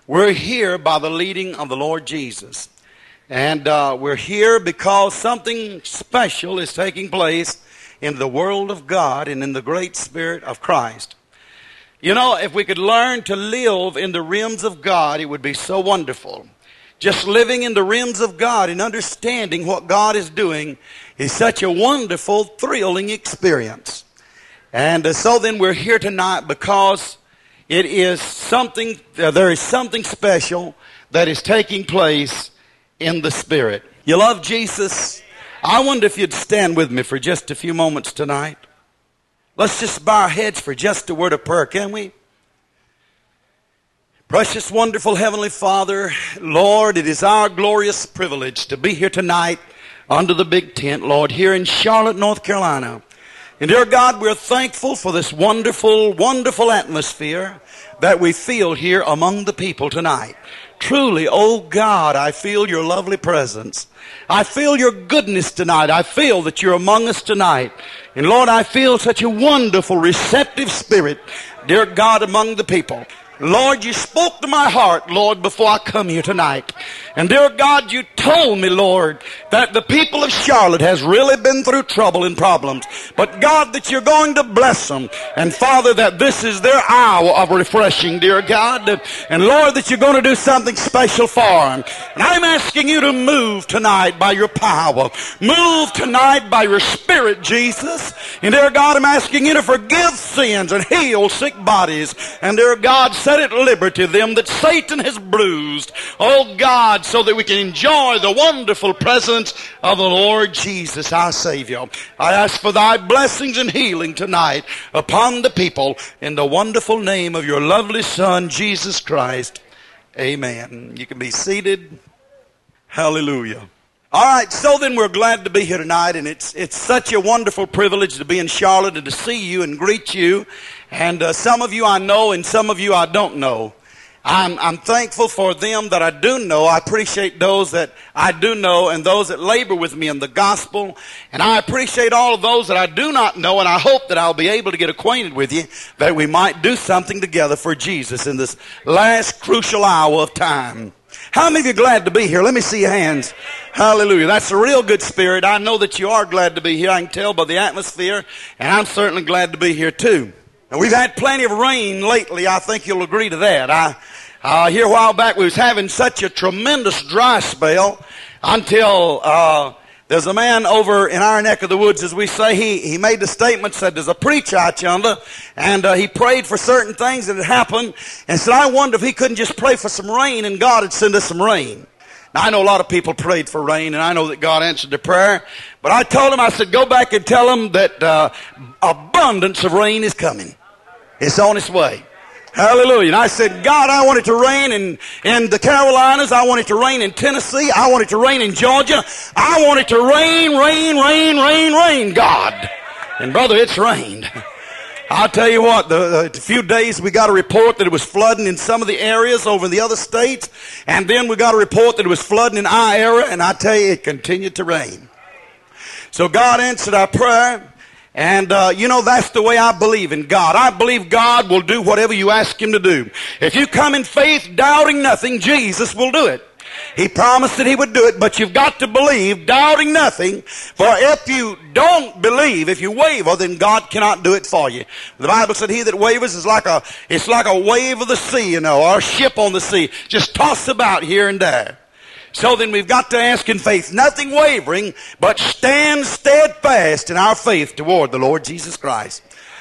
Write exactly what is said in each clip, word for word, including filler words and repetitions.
We're here by the leading of the Lord Jesus. And uh, we're here because something special is taking place in the world of God and in the great Spirit of Christ. You know, if we could learn to live in the realms of God, it would be so wonderful. Just living in the realms of God and understanding what God is doing is such a wonderful, thrilling experience. And uh, so then we're here tonight because it is something, uh, there is something special that is taking place in the Spirit. You love Jesus? I wonder if you'd stand with me for just a few moments tonight. Let's just bow our heads for just a word of prayer, can we? Precious, wonderful Heavenly Father, Lord, it is our glorious privilege to be here tonight under the big tent, Lord, here in Charlotte, North Carolina. And dear God, we're thankful for this wonderful, wonderful atmosphere that we feel here among the people tonight. Truly, oh God, I feel your lovely presence. I feel your goodness tonight. I feel that you're among us tonight. And Lord, I feel such a wonderful, receptive spirit, dear God, among the people. Lord, you spoke to my heart, Lord, before I come here tonight. And dear God, you told me, Lord, that the people of Charlotte has really been through trouble and problems. But God, that you're going to bless them. And Father, that this is their hour of refreshing, dear God. And Lord, that you're going to do something special for them. And I'm asking you to move tonight by your power. Move tonight by your Spirit, Jesus. And dear God, I'm asking you to forgive sins and heal sick bodies. And dear God, set at liberty them that Satan has bruised. Oh God, so that we can enjoy the wonderful presence of the Lord Jesus, our Savior. I ask for thy blessings and healing tonight upon the people in the wonderful name of your lovely Son, Jesus Christ. Amen. You can be seated. Hallelujah. All right, so then we're glad to be here tonight, and it's it's such a wonderful privilege to be in Charlotte and to see you and greet you. And uh, some of you I know, and some of you I don't know. I'm, I'm thankful for them that I do know. I appreciate those that I do know and those that labor with me in the gospel. And I appreciate all of those that I do not know, and I hope that I'll be able to get acquainted with you, that we might do something together for Jesus in this last crucial hour of time. How many of you are glad to be here? Let me see your hands. Hallelujah. That's a real good spirit. I know that you are glad to be here. I can tell by the atmosphere, and I'm certainly glad to be here too. And we've had plenty of rain lately. I think you'll agree to that. I uh, here a while back we was having such a tremendous dry spell until uh, there's a man over in our neck of the woods, as we say. He he made the statement, said there's a preacher out yonder, and uh, he prayed for certain things that had happened, and said, I wonder if he couldn't just pray for some rain and God would send us some rain. Now, I know a lot of people prayed for rain, and I know that God answered the prayer. But I told him, I said, go back and tell him that uh, abundance of rain is coming. It's on its way. Hallelujah. And I said, God, I want it to rain in, in the Carolinas. I want it to rain in Tennessee. I want it to rain in Georgia. I want it to rain, rain, rain, rain, rain, God. And brother, it's rained. I'll tell you what, the, the few days we got a report that it was flooding in some of the areas over in the other states. And then we got a report that it was flooding in our area. And I tell you, it continued to rain. So God answered our prayer. And, uh, you know, that's the way I believe in God. I believe God will do whatever you ask him to do. If you come in faith, doubting nothing, Jesus will do it. He promised that he would do it, but you've got to believe, doubting nothing. For if you don't believe, if you waver, then God cannot do it for you. The Bible said he that wavers is like a, it's like a wave of the sea, you know, or a ship on the sea. Just toss about here and there. So then we've got to ask in faith, nothing wavering, but stand steadfast in our faith toward the Lord Jesus Christ.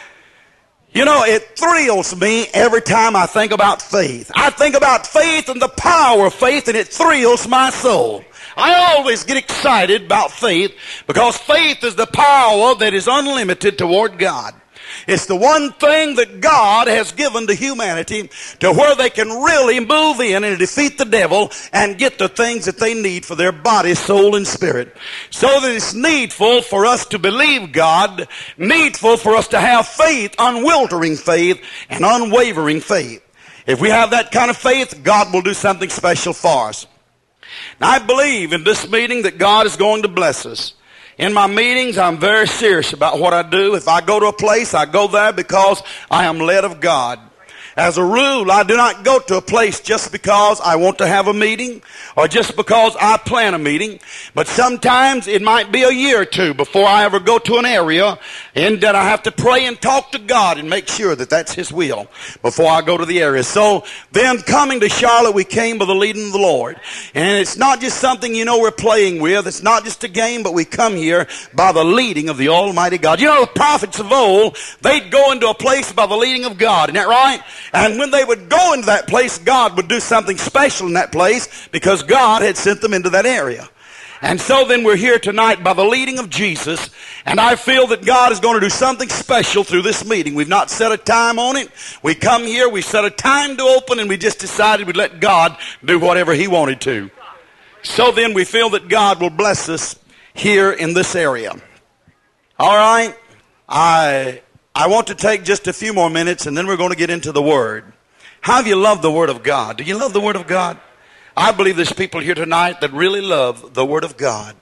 You know, it thrills me every time I think about faith. I think about faith and the power of faith, and it thrills my soul. I always get excited about faith because faith is the power that is unlimited toward God. It's the one thing that God has given to humanity to where they can really move in and defeat the devil and get the things that they need for their body, soul, and spirit. So that it's needful for us to believe God, needful for us to have faith, unwavering faith, and unwavering faith. If we have that kind of faith, God will do something special for us. Now, I believe in this meeting that God is going to bless us. In my meetings, I'm very serious about what I do. If I go to a place, I go there because I am led of God. As a rule, I do not go to a place just because I want to have a meeting or just because I plan a meeting. But sometimes it might be a year or two before I ever go to an area, and that I have to pray and talk to God and make sure that that's His will before I go to the area. So then coming to Charlotte, we came by the leading of the Lord. And it's not just something, you know, we're playing with. It's not just a game, but we come here by the leading of the Almighty God. You know, the prophets of old, they'd go into a place by the leading of God. Isn't that right? And when they would go into that place, God would do something special in that place because God had sent them into that area. And so then we're here tonight by the leading of Jesus, and I feel that God is going to do something special through this meeting. We've not set a time on it. We come here, we set a time to open, and we just decided we'd let God do whatever He wanted to. So then we feel that God will bless us here in this area. All right? I... I want to take just a few more minutes, and then we're going to get into the Word. How have you loved the Word of God? Do you love the Word of God? I believe there's people here tonight that really love the Word of God.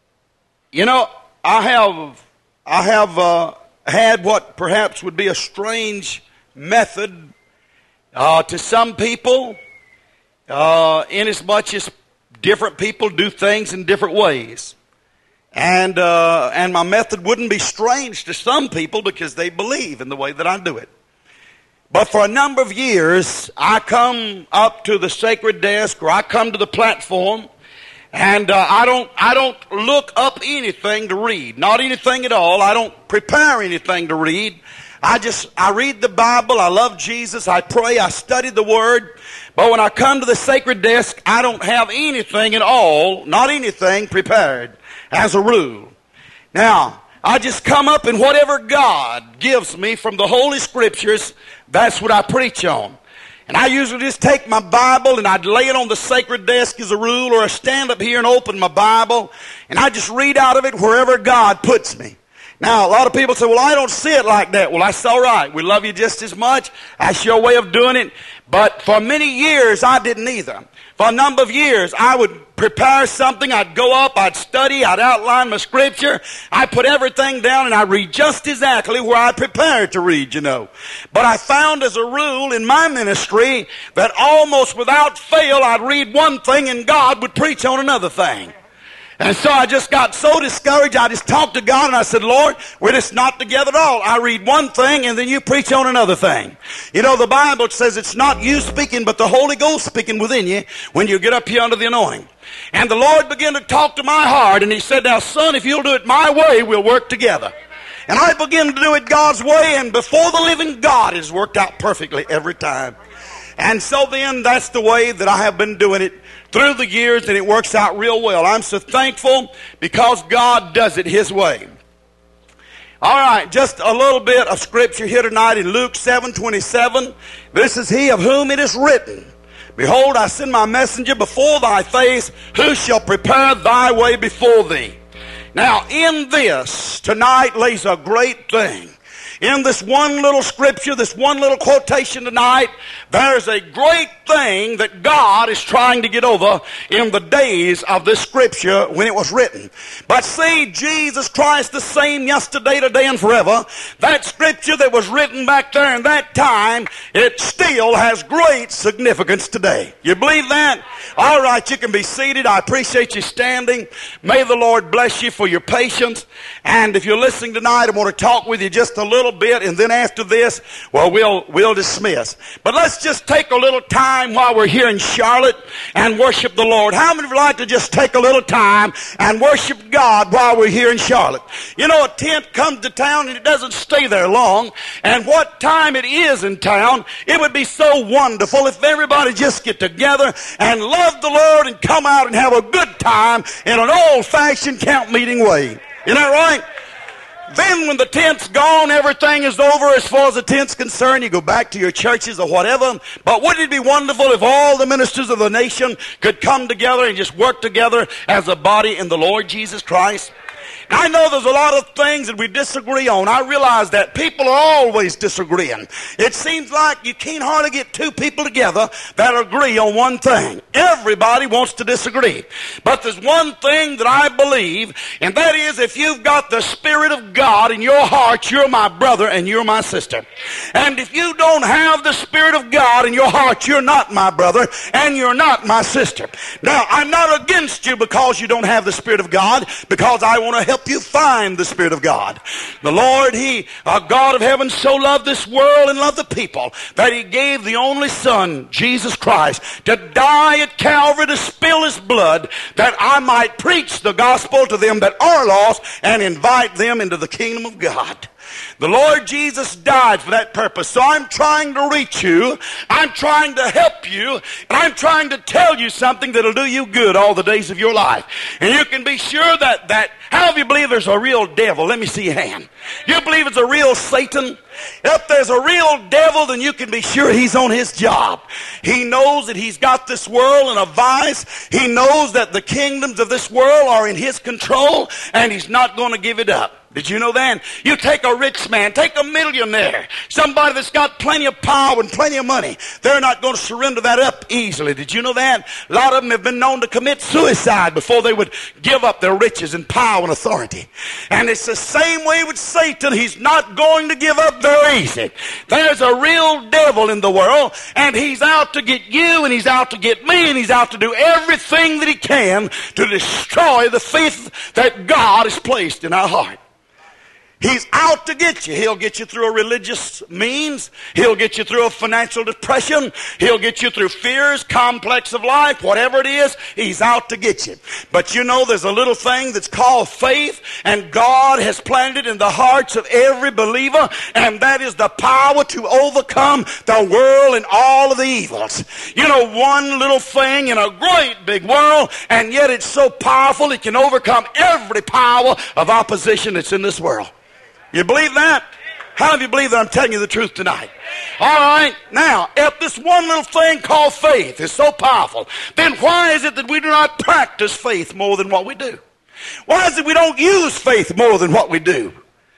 You know, I have, I have uh, had what perhaps would be a strange method uh, to some people, uh, inasmuch as different people do things in different ways. And uh, and my method wouldn't be strange to some people because they believe in the way that I do it. But for a number of years, I come up to the sacred desk, or I come to the platform, and uh, I don't I don't look up anything to read, not anything at all. I don't prepare anything to read. I just I read the Bible. I love Jesus. I pray. I study the Word. But when I come to the sacred desk, I don't have anything at all, not anything prepared. As a rule. Now, I just come up and whatever God gives me from the Holy Scriptures, that's what I preach on. And I usually just take my Bible and I'd lay it on the sacred desk as a rule, or I stand up here and open my Bible and I just read out of it wherever God puts me. Now, a lot of people say, well, I don't see it like that. Well, that's all right. We love you just as much. That's your way of doing it. But for many years, I didn't either. For a number of years, I would prepare something. I'd go up, I'd study, I'd outline my scripture. I'd put everything down and I'd read just exactly where I prepared to read, you know. But I found as a rule in my ministry that almost without fail, I'd read one thing and God would preach on another thing. And so I just got so discouraged, I just talked to God and I said, Lord, we're just not together at all. I read one thing and then you preach on another thing. You know, the Bible says it's not you speaking, but the Holy Ghost speaking within you when you get up here under the anointing. And the Lord began to talk to my heart and He said, now son, if you'll do it my way, we'll work together. And I began to do it God's way, and before the living God, it's worked out perfectly every time. And so then that's the way that I have been doing it through the years, and it works out real well. I'm so thankful because God does it His way. All right, just a little bit of scripture here tonight in Luke seven twenty-seven. This is He of whom it is written, behold, I send my messenger before thy face, who shall prepare thy way before thee. Now, in this, tonight lays a great thing. In this one little scripture, this one little quotation tonight, there's a great thing that God is trying to get over in the days of this scripture when it was written. But see, Jesus Christ the same yesterday, today, and forever. That scripture that was written back there in that time, it still has great significance today. You believe that? All right, you can be seated. I appreciate you standing. May the Lord bless you for your patience. And if you're listening tonight, I want to talk with you just a little bit, and then after this, well, we'll we'll dismiss. But let's just take a little time while we're here in Charlotte and worship the Lord. How many would like to just take a little time and worship God while we're here in Charlotte? You know, a tent comes to town and it doesn't stay there long. And what time it is in town, it would be so wonderful if everybody just get together and love the Lord and come out and have a good time in an old-fashioned camp meeting way. Isn't that right? Then when the tent's gone, everything is over as far as the tent's concerned. You go back to your churches or whatever. But wouldn't it be wonderful if all the ministers of the nation could come together and just work together as a body in the Lord Jesus Christ? I know there's a lot of things that we disagree on. I realize that people are always disagreeing. It seems like you can't hardly get two people together that agree on one thing. Everybody wants to disagree. But there's one thing that I believe, and that is if you've got the Spirit of God in your heart, you're my brother and you're my sister. And if you don't have the Spirit of God in your heart, you're not my brother and you're not my sister. Now, I'm not against you because you don't have the Spirit of God, because I want to help you find the Spirit of God. The Lord, He, our God of heaven, so loved this world and loved the people that He gave the only Son, Jesus Christ, to die at Calvary, to spill His blood, that I might preach the gospel to them that are lost and invite them into the kingdom of God. The Lord Jesus died for that purpose. So I'm trying to reach you. I'm trying to help you. And I'm trying to tell you something that'll do you good all the days of your life. And you can be sure that, that how do you believe there's a real devil? Let me see your hand. You believe it's a real Satan? If there's a real devil, then you can be sure he's on his job. He knows that he's got this world in a vice. He knows that the kingdoms of this world are in his control, and he's not going to give it up. Did you know that? You take a rich man, take a millionaire, somebody that's got plenty of power and plenty of money. They're not going to surrender that up easily. Did you know that? A lot of them have been known to commit suicide before they would give up their riches and power and authority. And it's the same way with Satan. He's not going to give up very easy. There's a real devil in the world, and he's out to get you, and he's out to get me, and he's out to do everything that he can to destroy the faith that God has placed in our heart. He's out to get you. He'll get you through a religious means. He'll get you through a financial depression. He'll get you through fears, complex of life, whatever it is, he's out to get you. But you know there's a little thing that's called faith, and God has planted it in the hearts of every believer, and that is the power to overcome the world and all of the evils. You know, one little thing in a great big world, and yet it's so powerful it can overcome every power of opposition that's in this world. You believe that? How do you believe that I'm telling you the truth tonight? All right. Now, if this one little thing called faith is so powerful, then why is it that we do not practice faith more than what we do? Why is it we don't use faith more than what we do?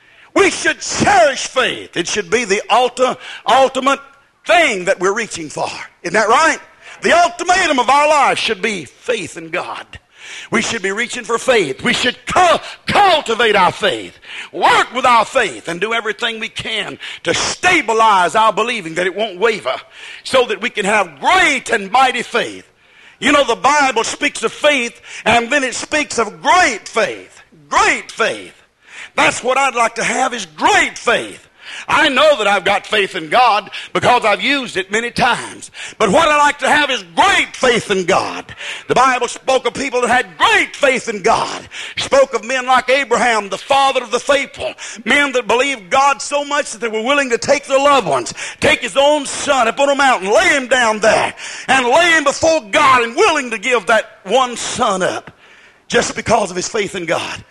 We should cherish faith. It should be the ulti- ultimate thing that we're reaching for. Isn't that right? The ultimatum of our life should be faith in God. We should be reaching for faith. We should cu- cultivate our faith, work with our faith, and do everything we can to stabilize our believing that it won't waver, so that we can have great and mighty faith. You know, the Bible speaks of faith, and then it speaks of great faith. Great faith. That's what I'd like to have, is great faith. I know that I've got faith in God because I've used it many times. But what I like to have is great faith in God. The Bible spoke of people that had great faith in God. Spoke of men like Abraham, the father of the faithful. Men that believed God so much that they were willing to take their loved ones, take his own son up on a mountain, lay him down there, and lay him before God, and willing to give that one son up just because of his faith in God.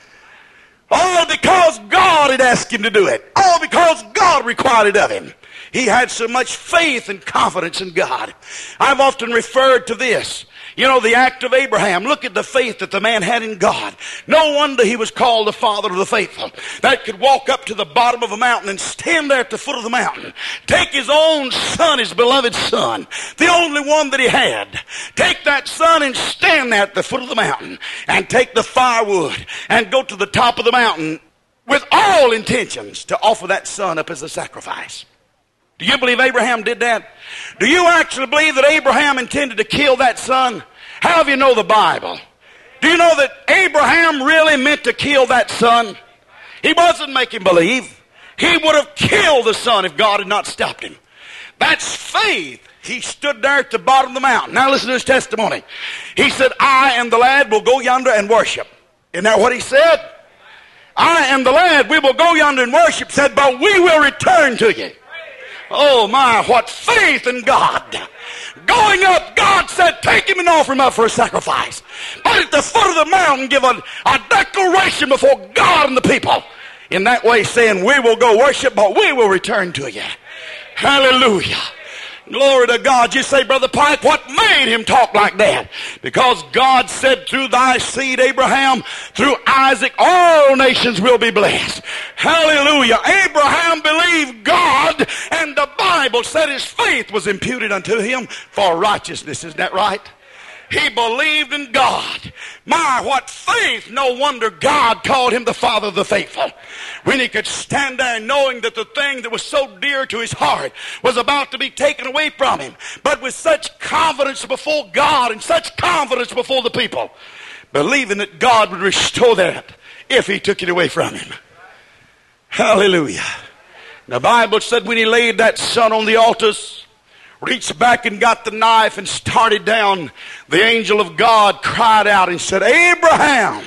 All because God had asked him to do it. All because God required it of him. He had so much faith and confidence in God. I've often referred to this. You know, the act of Abraham. Look at the faith that the man had in God. No wonder he was called the father of the faithful. That could walk up to the bottom of a mountain and stand there at the foot of the mountain. Take his own son, his beloved son, the only one that he had. Take that son and stand there at the foot of the mountain. And take the firewood and go to the top of the mountain with all intentions to offer that son up as a sacrifice. Do you believe Abraham did that? Do you actually believe that Abraham intended to kill that son? How do you know the Bible? Do you know that Abraham really meant to kill that son? He wasn't making believe. He would have killed the son if God had not stopped him. That's faith. He stood there at the bottom of the mountain. Now listen to his testimony. He said, I and the lad will go yonder and worship. Isn't that what he said? I and the lad, we will go yonder and worship. Said, but we will return to you. Oh my, what faith in God. Going up, God said, take him and offer him up for a sacrifice. But at the foot of the mountain, give a, a declaration before God and the people. In that way saying, we will go worship, but we will return to you. Hallelujah. Glory to God. You say, Brother Pike, what made him talk like that? Because God said, through thy seed, Abraham, through Isaac, all nations will be blessed. Hallelujah. Abraham believed God, and the Bible said his faith was imputed unto him for righteousness. Isn't that right? He believed in God. My, what faith! No wonder God called him the father of the faithful. When he could stand there knowing that the thing that was so dear to his heart was about to be taken away from him. But with such confidence before God and such confidence before the people, believing that God would restore that if he took it away from him. Hallelujah. The Bible said when he laid that son on the altars, reached back and got the knife and started down, the angel of God cried out and said, Abraham,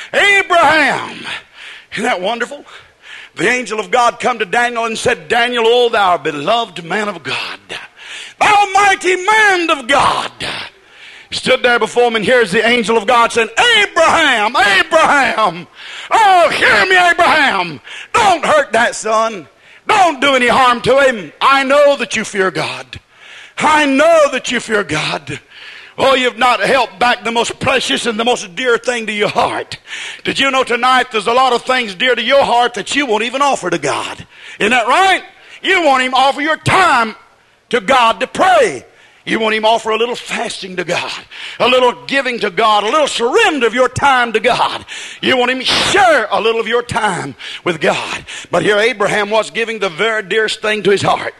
Abraham. Isn't that wonderful? The angel of God come to Daniel and said, Daniel, O thou beloved man of God, thou mighty man of God. Stood there before him, and here's the angel of God saying, Abraham, Abraham, oh, hear me, Abraham. Don't hurt that son. Don't do any harm to him. I know that you fear God. I know that you fear God. Oh, you've not held back the most precious and the most dear thing to your heart. Did you know tonight there's a lot of things dear to your heart that you won't even offer to God? Isn't that right? You won't even offer your time to God to pray. You won't even offer a little fasting to God, a little giving to God, a little surrender of your time to God. You won't even share a little of your time with God. But here Abraham was giving the very dearest thing to his heart.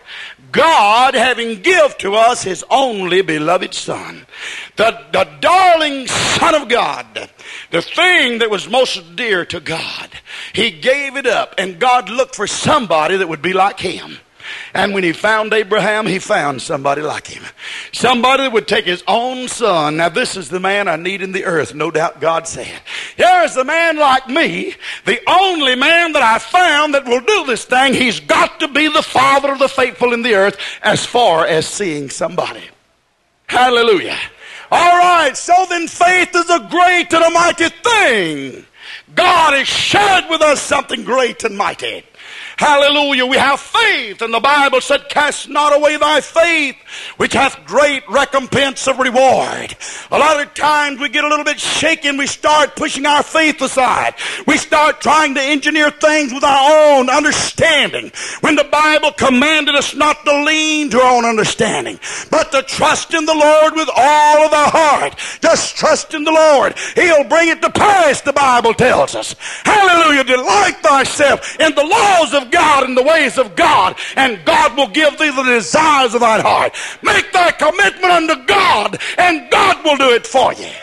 God having give to us his only beloved son, the, the darling son of God, the thing that was most dear to God. He gave it up, and God looked for somebody that would be like him. And when he found Abraham, he found somebody like him. Somebody that would take his own son. Now this is the man I need in the earth, no doubt God said. Here is the man like me, the only man that I found that will do this thing. He's got to be the father of the faithful in the earth as far as seeing somebody. Hallelujah. All right, so then faith is a great and a mighty thing. God has shared with us something great and mighty. Hallelujah. We have faith, and the Bible said, cast not away thy faith, which hath great recompense of reward. A lot of times we get a little bit shaken. We start pushing our faith aside. We start trying to engineer things with our own understanding, when the Bible commanded us not to lean to our own understanding, but to trust in the Lord with all of our heart. Just trust in the Lord. He'll bring it to pass, the Bible tells us. Hallelujah. Delight thyself in the laws of God and the ways of God, and God will give thee the desires of thine heart. Make thy commitment unto God, and God will do it for you.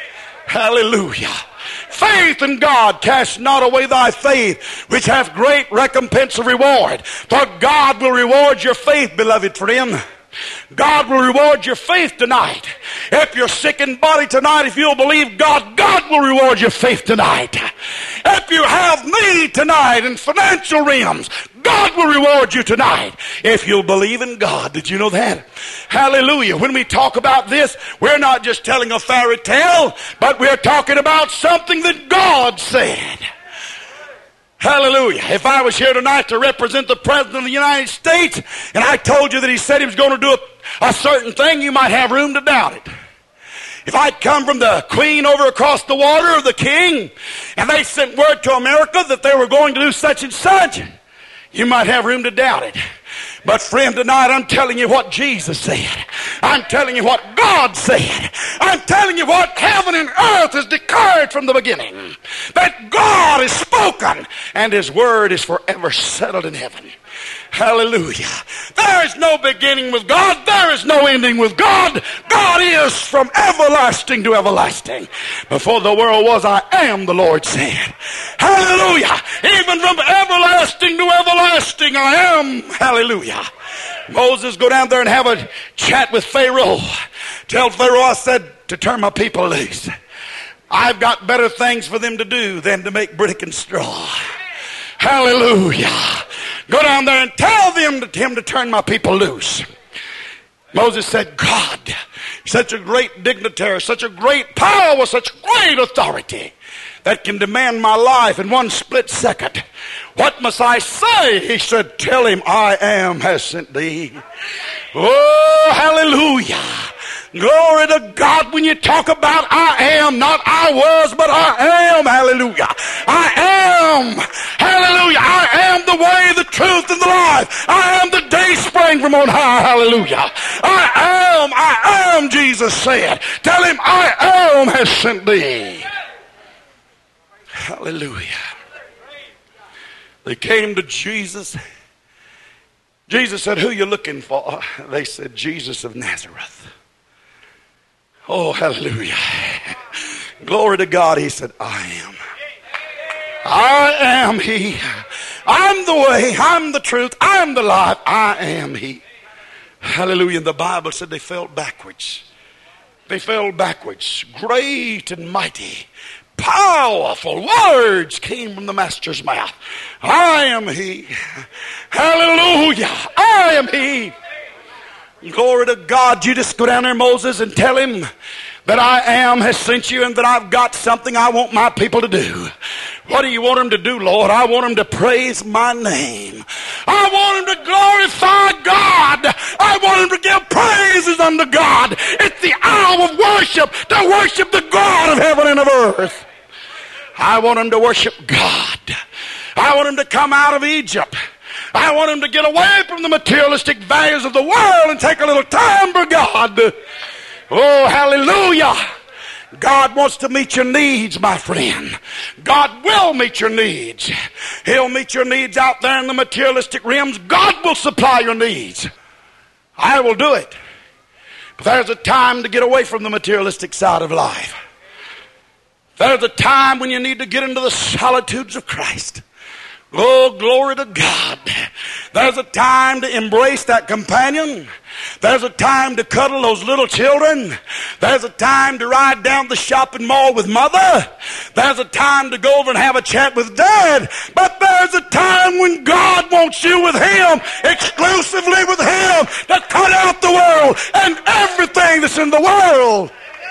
Hallelujah. Faith in God, cast not away thy faith, which hath great recompense of reward. For God will reward your faith, beloved friend. God will reward your faith tonight. If you're sick in body tonight, if you'll believe God, God will reward your faith tonight. If you have need tonight in financial realms, God will reward you tonight if you'll believe in God. Did you know that? Hallelujah. When we talk about this, we're not just telling a fairy tale, but we're talking about something that God said. Hallelujah. If I was here tonight to represent the President of the United States, and I told you that he said he was going to do a, a certain thing, you might have room to doubt it. If I'd come from the Queen over across the water, or the King, and they sent word to America that they were going to do such and such, you might have room to doubt it. But friend, tonight I'm telling you what Jesus said. I'm telling you what God said. I'm telling you what heaven and earth has declared from the beginning. That God has spoken, and his word is forever settled in heaven. Hallelujah. There is no beginning with God. There is no ending with God. God is from everlasting to everlasting. Before the world was, I am, the Lord said. Hallelujah. Even from everlasting to everlasting, I am. Hallelujah. Moses, go down there and have a chat with Pharaoh. Tell Pharaoh I said to turn my people loose. I've got better things for them to do than to make brick and straw. Hallelujah. Go down there and tell them to, him to turn my people loose. Moses said, God, such a great dignitary, such a great power, with such great authority that can demand my life in one split second. What must I say? He said, tell him I am has sent thee. Oh, Hallelujah. Glory to God. When you talk about I am, not I was, but I am. Hallelujah. I am. Hallelujah. I am the way, the truth, and the life. I am the day spring from on high. Hallelujah. I am. I am, Jesus said. Tell him I am has sent thee. Hallelujah. They came to Jesus. Jesus said, who you looking for? They said, Jesus of Nazareth. Oh, hallelujah. Glory to God. He said, I am. I am he. I'm the way. I'm the truth. I'm the life. I am he. Hallelujah. And the Bible said they fell backwards. They fell backwards. Great and mighty, powerful words came from the Master's mouth. I am he. Hallelujah. I am he. Glory to God. You just go down there, Moses, and tell him that I am has sent you and that I've got something I want my people to do. What do you want them to do, Lord? I want them to praise my name. I want them to glorify God. I want them to give praises unto God. It's the hour of worship, to worship the God of heaven and of earth. I want them to worship God. I want them to come out of Egypt. I want them to get away from the materialistic values of the world and take a little time for God. Oh, hallelujah. God wants to meet your needs, my friend. God will meet your needs. He'll meet your needs out there in the materialistic realms. God will supply your needs. I will do it. But there's a time to get away from the materialistic side of life. There's a time when you need to get into the solitudes of Christ. Oh, glory to God. There's a time to embrace that companion. There's a time to cuddle those little children. There's a time to ride down the shopping mall with mother. There's a time to go over and have a chat with dad. But there's a time when God wants you with him, exclusively with him, to cut out the world and everything that's in the world,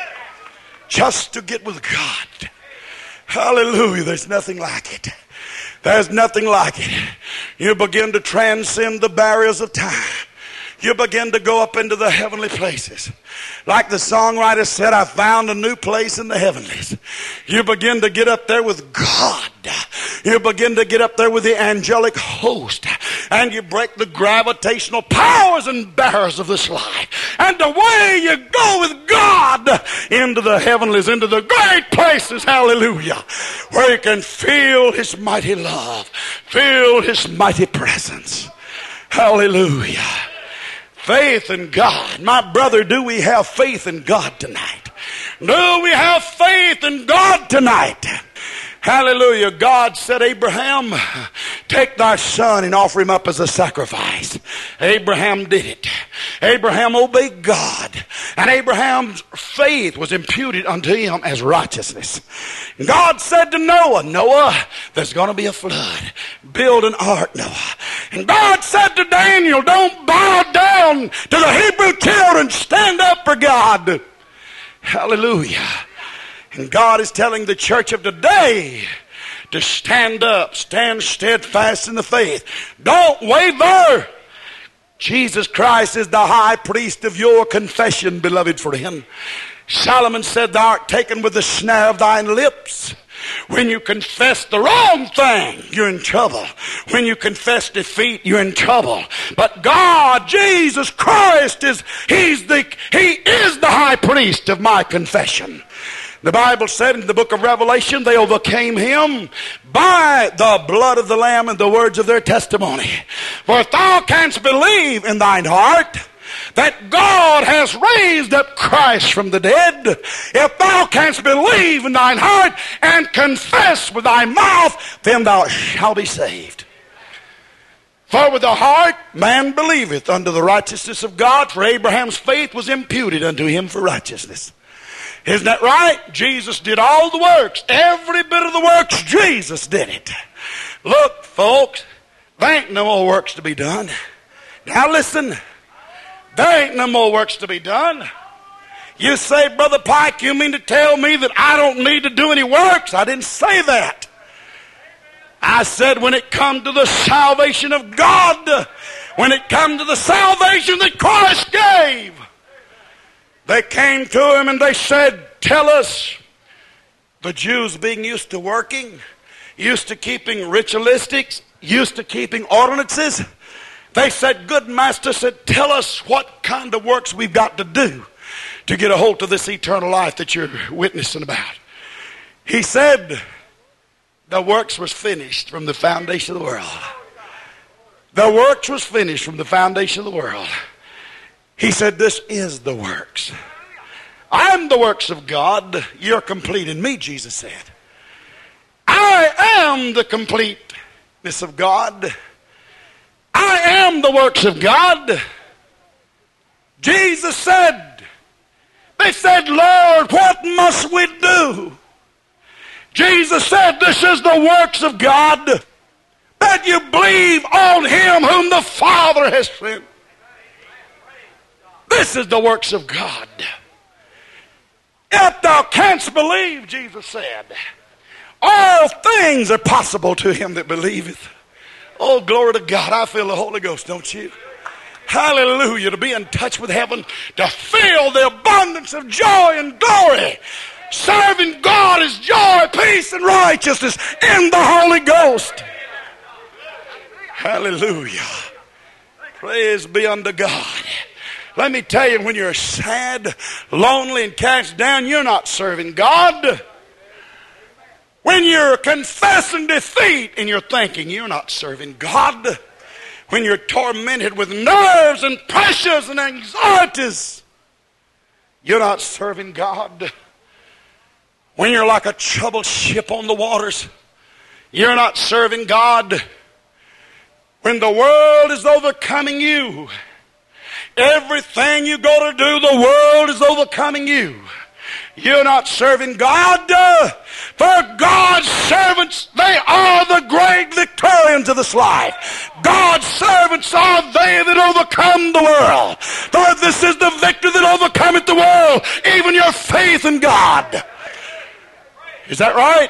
just to get with God. Hallelujah. There's nothing like it. There's nothing like it. You begin to transcend the barriers of time. You begin to go up into the heavenly places. Like the songwriter said, I found a new place in the heavenlies. You begin to get up there with God. You begin to get up there with the angelic host. And you break the gravitational powers and barriers of this life. And away you go with God into the heavenlies, into the great places, hallelujah, where you can feel his mighty love, feel his mighty presence. Hallelujah. Faith in God. My brother, do we have faith in God tonight? Do we have faith in God tonight? Hallelujah. God said, Abraham, take thy son and offer him up as a sacrifice. Abraham did it. Abraham obeyed God. And Abraham's faith was imputed unto him as righteousness. God said to Noah, Noah, there's going to be a flood. Build an ark, Noah. And God said to Daniel, don't bow down to the Hebrew children. Stand up for God. Hallelujah. And God is telling the church of today to stand up, stand steadfast in the faith. Don't waver. Jesus Christ is the high priest of your confession, beloved friend. Solomon said, thou art taken with the snare of thine lips. When you confess the wrong thing, you're in trouble. When you confess defeat, you're in trouble. But God, Jesus Christ, is He's the He is the high priest of my confession. The Bible said in the book of Revelation, they overcame him by the blood of the Lamb and the words of their testimony. For if thou canst believe in thine heart that God has raised up Christ from the dead, if thou canst believe in thine heart and confess with thy mouth, then thou shalt be saved. For with the heart man believeth unto the righteousness of God, for Abraham's faith was imputed unto him for righteousness. Isn't that right? Jesus did all the works. Every bit of the works, Jesus did it. Look, folks, there ain't no more works to be done. Now listen, there ain't no more works to be done. You say, Brother Pike, you mean to tell me that I don't need to do any works? I didn't say that. I said when it comes to the salvation of God, when it comes to the salvation that Christ gave, They came to him and they said, tell us. The Jews, being used to working, used to keeping ritualistics, used to keeping ordinances, they said, good master, said, tell us what kind of works we've got to do to get a hold of this eternal life that you're witnessing about. He said, the works was finished from the foundation of the world. The works was finished from the foundation of the world. He said, this is the works. I'm the works of God. You're complete in me, Jesus said. I am the completeness of God. I am the works of God. Jesus said, they said, Lord, what must we do? Jesus said, this is the works of God, that you believe on him whom the Father has sent. This is the works of God. If thou canst believe, Jesus said, all things are possible to him that believeth. Oh, glory to God. I feel the Holy Ghost, don't you? Hallelujah. To be in touch with heaven, to feel the abundance of joy and glory. Serving God is joy, peace, and righteousness in the Holy Ghost. Hallelujah. Praise be unto God. Let me tell you, when you're sad, lonely, and cast down, you're not serving God. When you're confessing defeat and you're thinking, you're not serving God. When you're tormented with nerves and pressures and anxieties, you're not serving God. When you're like a troubled ship on the waters, you're not serving God. When the world is overcoming you, everything you go to do, the world is overcoming you. You're not serving God. For God's servants, they are the great victorians of this life. God's servants are they that overcome the world. For this is the victor that overcometh the world, even your faith in God. Is that right?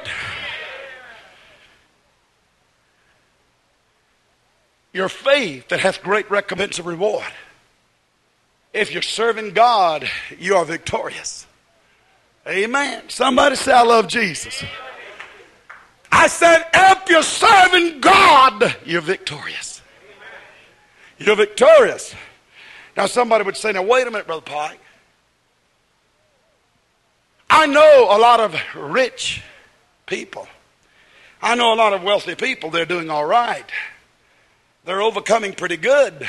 Your faith that hath great recompense of reward. If you're serving God, you are victorious. Amen. Somebody say, I love Jesus. I said, if you're serving God, you're victorious. You're victorious. Now somebody would say, now wait a minute, Brother Pike. I know a lot of rich people. I know a lot of wealthy people. They're doing all right. They're overcoming pretty good.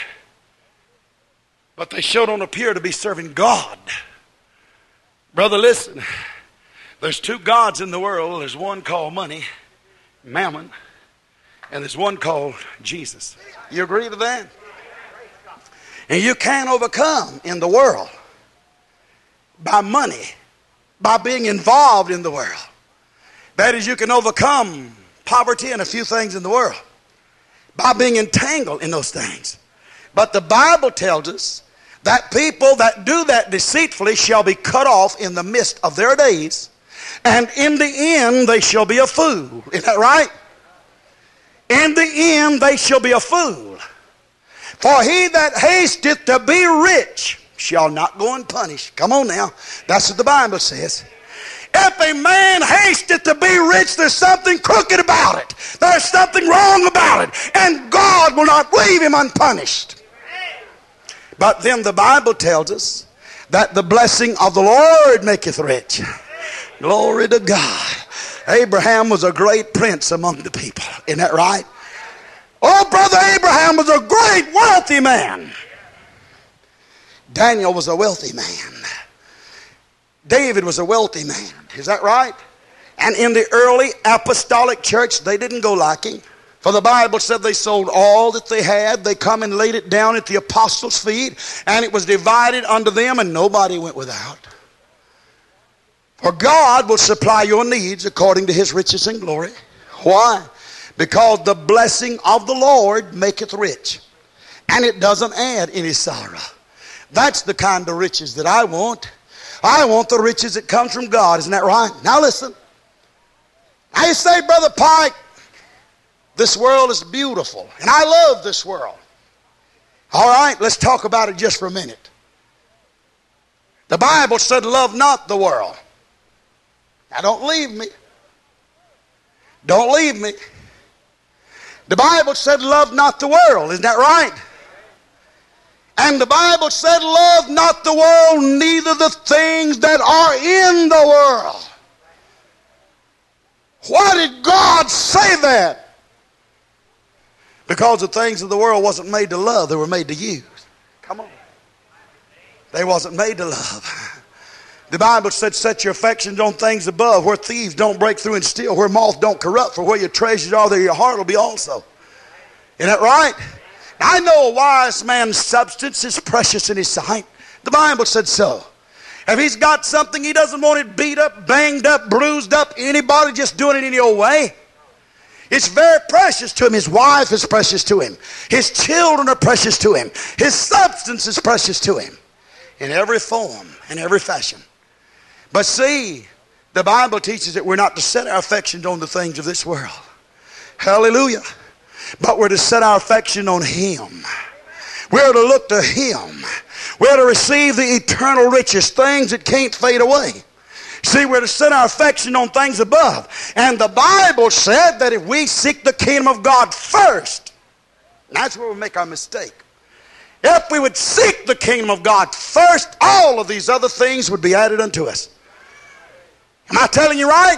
But they sure don't appear to be serving God. Brother, listen. There's two gods in the world. There's one called money, mammon, and there's one called Jesus. You agree to that? And you can't overcome in the world by money, by being involved in the world. That is, you can overcome poverty and a few things in the world by being entangled in those things. But the Bible tells us that people that do that deceitfully shall be cut off in the midst of their days, and in the end they shall be a fool. Is that right? In the end they shall be a fool. For he that hasteth to be rich shall not go unpunished. Come on now. That's what the Bible says. If a man hasteth to be rich, there's something crooked about it. There's something wrong about it. And God will not leave him unpunished. But then the Bible tells us that the blessing of the Lord maketh rich. Glory to God. Abraham was a great prince among the people. Isn't that right? Oh, Brother Abraham was a great wealthy man. Daniel was a wealthy man. David was a wealthy man. Is that right? And in the early apostolic church, they didn't go lacking. For the Bible said they sold all that they had. They come and laid it down at the apostles' feet. And it was divided unto them, and nobody went without. For God will supply your needs according to his riches and glory. Why? Because the blessing of the Lord maketh rich. And it doesn't add any sorrow. That's the kind of riches that I want. I want the riches that comes from God. Isn't that right? Now listen. I say, Brother Pike, this world is beautiful. And I love this world. All right, let's talk about it just for a minute. The Bible said, love not the world. Now don't leave me. Don't leave me. The Bible said, love not the world. Isn't that right? And the Bible said, love not the world, neither the things that are in the world. Why did God say that? Because the things of the world wasn't made to love, they were made to use. Come on. They wasn't made to love. The Bible said, set your affections on things above, where thieves don't break through and steal, where moth don't corrupt, for where your treasures are, there your heart will be also. Isn't that right? I know a wise man's substance is precious in his sight. The Bible said so. If he's got something, he doesn't want it beat up, banged up, bruised up, anybody just doing it any old way. It's very precious to him. His wife is precious to him. His children are precious to him. His substance is precious to him. In every form, in every fashion. But see, the Bible teaches that we're not to set our affections on the things of this world. Hallelujah. But we're to set our affection on Him. We're to look to Him. We're to receive the eternal riches, things that can't fade away. See, we're to set our affection on things above. And the Bible said that if we seek the kingdom of God first, that's where we make our mistake. If we would seek the kingdom of God first, all of these other things would be added unto us. Am I telling you right?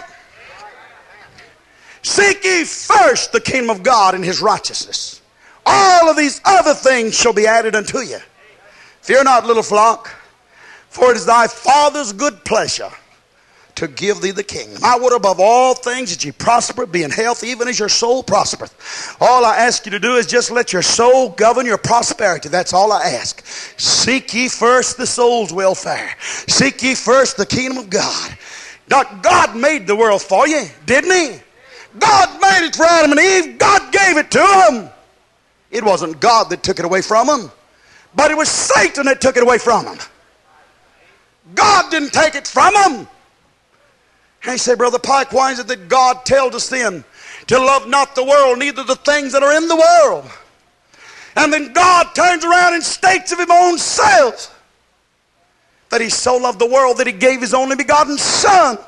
Seek ye first the kingdom of God and His righteousness. All of these other things shall be added unto you. Fear not, little flock, for it is thy Father's good pleasure to give thee the kingdom. I would above all things that ye prosper, be in health, even as your soul prospereth. All I ask you to do is just let your soul govern your prosperity. That's all I ask. Seek ye first the soul's welfare. Seek ye first the kingdom of God. Not God made the world for you, didn't He? God made it for Adam and Eve. God gave it to them. It wasn't God that took it away from them, but it was Satan that took it away from them. God didn't take it from them. And you say, Brother Pike, why is it that God tells us then to love not the world, neither the things that are in the world? And then God turns around and states of His own self that He so loved the world that He gave His only begotten Son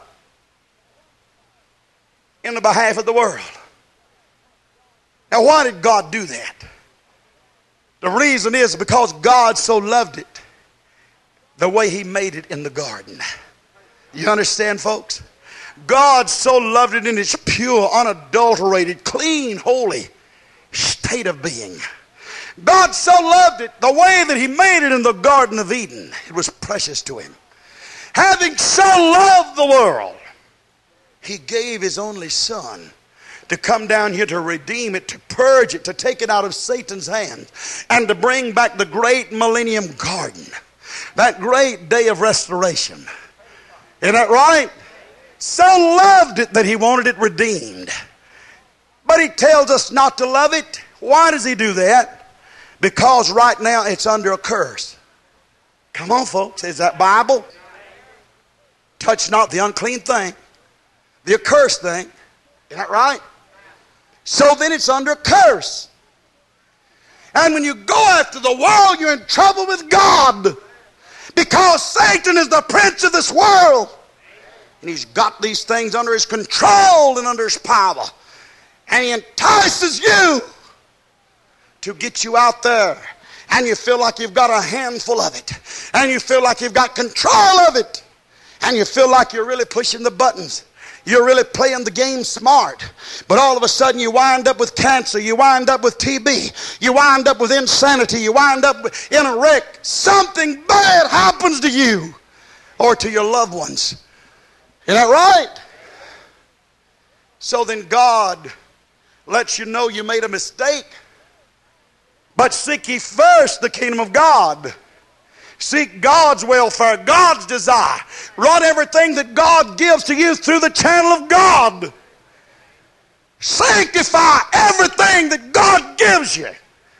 in the behalf of the world. Now, why did God do that? The reason is because God so loved it the way He made it in the garden. You understand, folks? God so loved it in its pure, unadulterated, clean, holy state of being. God so loved it the way that He made it in the Garden of Eden. It was precious to Him. Having so loved the world, He gave His only Son to come down here to redeem it, to purge it, to take it out of Satan's hand, and to bring back the great millennium garden, that great day of restoration. Isn't that right? So loved it that He wanted it redeemed. But He tells us not to love it. Why does He do that? Because right now it's under a curse. Come on, folks. Is that Bible? Touch not the unclean thing, the accursed thing. Isn't that right? So then it's under curse. And when you go after the world, you're in trouble with God. Because Satan is the prince of this world. And he's got these things under his control and under his power. And he entices you to get you out there. And you feel like you've got a handful of it. And you feel like you've got control of it. And you feel like you're really pushing the buttons. You're really playing the game smart. But all of a sudden you wind up with cancer. You wind up with T B. You wind up with insanity. You wind up in a wreck. Something bad happens to you or to your loved ones. Isn't that right? So then God lets you know you made a mistake. But seek ye first the kingdom of God. Seek God's welfare, God's desire. Run everything that God gives to you through the channel of God. Sanctify everything that God gives you.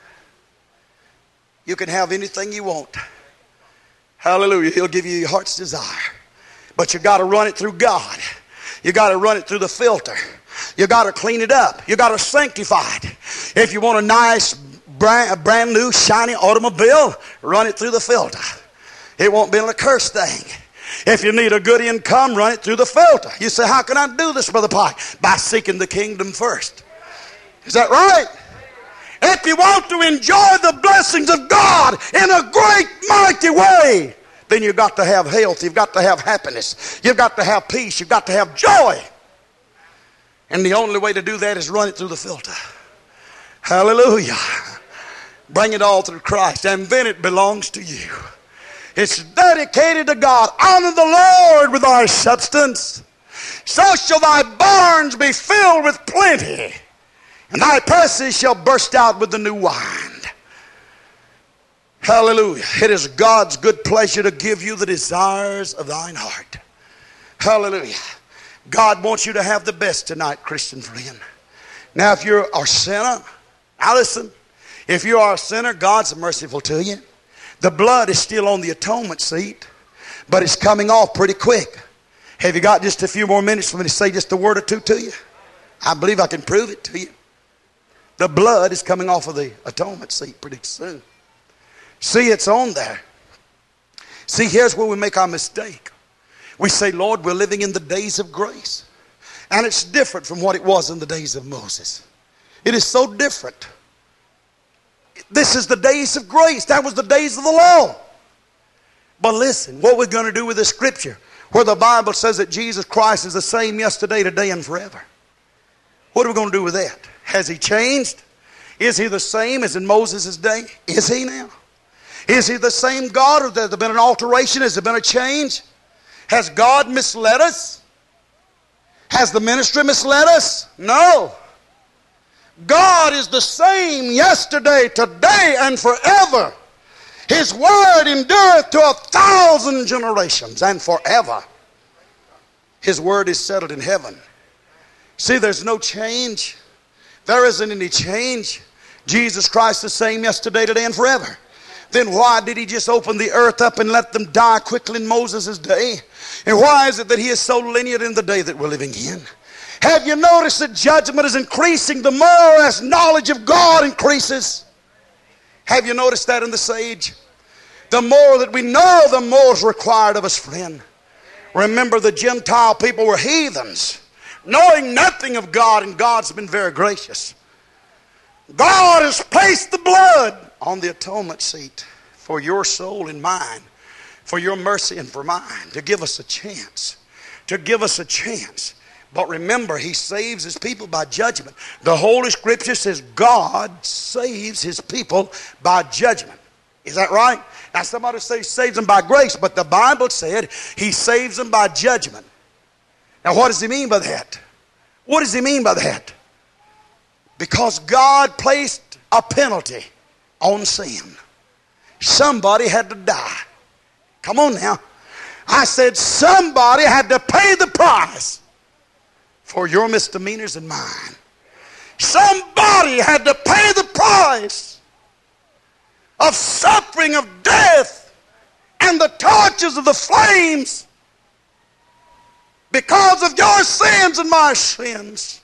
You can have anything you want. Hallelujah. He'll give you your heart's desire. But you got to run it through God. You got to run it through the filter. You got to clean it up. You got to sanctify it. If you want a nice brand, a brand new shiny automobile, run it through the filter. It won't be an accursed thing. If you need a good income, run it through the filter. You say, how can I do this, Brother Pike? By seeking the kingdom first. Is that right? If you want to enjoy the blessings of God in a great, mighty way, then you've got to have health. You've got to have happiness. You've got to have peace. You've got to have joy. And the only way to do that is run it through the filter. Hallelujah. Bring it all through Christ, and then it belongs to you. It's dedicated to God. Honor the Lord with thy substance. So shall thy barns be filled with plenty, and thy presses shall burst out with the new wine. Hallelujah. It is God's good pleasure to give you the desires of thine heart. Hallelujah. God wants you to have the best tonight, Christian friend. Now, if you're a sinner, now listen, if you are a sinner, God's merciful to you. The blood is still on the atonement seat, but it's coming off pretty quick. Have you got just a few more minutes for me to say just a word or two to you? I believe I can prove it to you. The blood is coming off of the atonement seat pretty soon. See, it's on there. See, here's where we make our mistake. We say, Lord, we're living in the days of grace. And it's different from what it was in the days of Moses. It is so different. This is the days of grace. That was the days of the law. But listen, what we're going to do with this scripture, where the Bible says that Jesus Christ is the same yesterday, today, and forever. What are we going to do with that? Has he changed? Is he the same as in Moses' day? Is he now? Is he the same God, or has there been an alteration? Has there been a change? Has God misled us? Has the ministry misled us? No. God is the same yesterday, today, and forever. His word endureth to a thousand generations and forever. His word is settled in heaven. See, there's no change. There isn't any change. Jesus Christ the same yesterday, today, and forever. Then why did he just open the earth up and let them die quickly in Moses' day? And why is it that he is so lenient in the day that we're living in? Have you noticed that judgment is increasing the more as knowledge of God increases? Have you noticed that in the sage? The more that we know, the more is required of us, friend. Remember, the Gentile people were heathens, knowing nothing of God, and God's been very gracious. God has placed the blood on the atonement seat for your soul and mine, for your mercy and for mine, to give us a chance, to give us a chance. But remember, he saves his people by judgment. The Holy Scripture says God saves his people by judgment. Is that right? Now somebody say he saves them by grace, but the Bible said he saves them by judgment. Now what does he mean by that? What does he mean by that? Because God placed a penalty on sin. Somebody had to die. Come on now. I said somebody had to pay the price for your misdemeanors and mine. Somebody had to pay the price of suffering, of death, and the tortures of the flames because of your sins and my sins.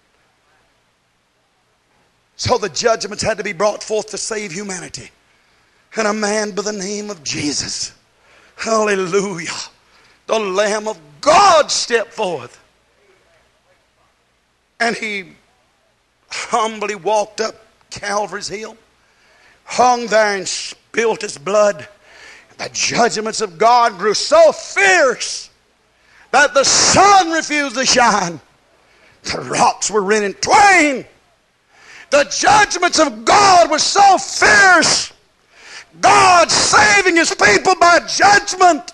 So the judgments had to be brought forth to save humanity. And a man by the name of Jesus, hallelujah, the Lamb of God, stepped forth. And he humbly walked up Calvary's hill, hung there and spilled his blood. The judgments of God grew so fierce that the sun refused to shine. The rocks were rent in twain. The judgments of God were so fierce. God saving his people by judgment.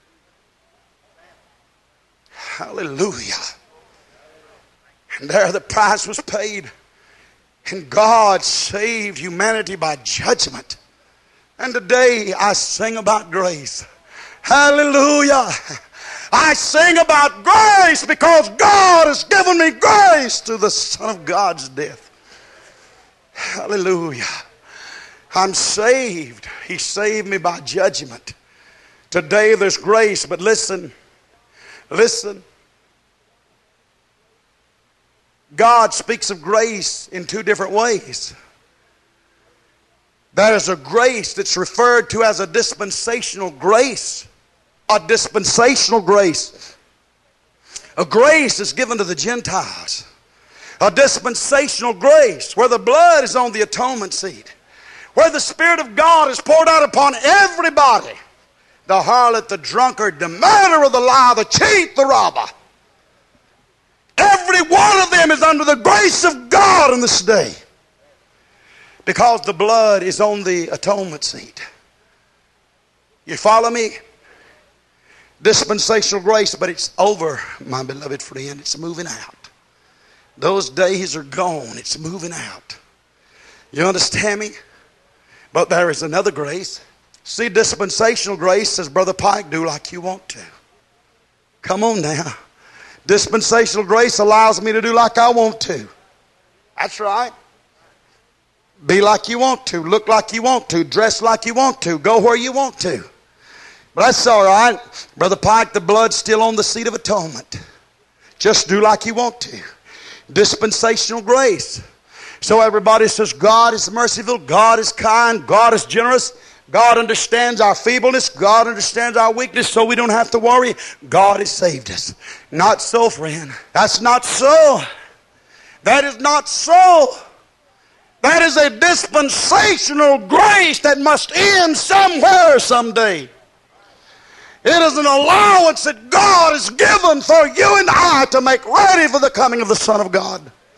Hallelujah. And there the price was paid. And God saved humanity by judgment. And today I sing about grace. Hallelujah. I sing about grace because God has given me grace through the Son of God's death. Hallelujah. I'm saved. He saved me by judgment. Today there's grace, but listen, listen. God speaks of grace in two different ways. There is a grace that's referred to as a dispensational grace. A dispensational grace. A grace is given to the Gentiles. A dispensational grace where the blood is on the atonement seat. Where the Spirit of God is poured out upon everybody. The harlot, the drunkard, the murderer, the liar, the cheat, the robber. Every one of them is under the grace of God in this day. Because the blood is on the atonement seat. You follow me? Dispensational grace, but it's over, my beloved friend. It's moving out. Those days are gone. It's moving out. You understand me? But there is another grace. See, dispensational grace says, Brother Pike, do like you want to. Come on now. Dispensational grace allows me to do like I want to. That's right. Be like you want to. Look like you want to. Dress like you want to. Go where you want to. But that's all right. Brother Pike, the blood's still on the seat of atonement. Just do like you want to. Dispensational grace. So everybody says, God is merciful. God is kind. God is generous. God understands our feebleness. God understands our weakness, so we don't have to worry. God has saved us. Not so, friend. That's not so. That is not so. That is a dispensational grace that must end somewhere someday. It is an allowance that God has given for you and I to make ready for the coming of the Son of God.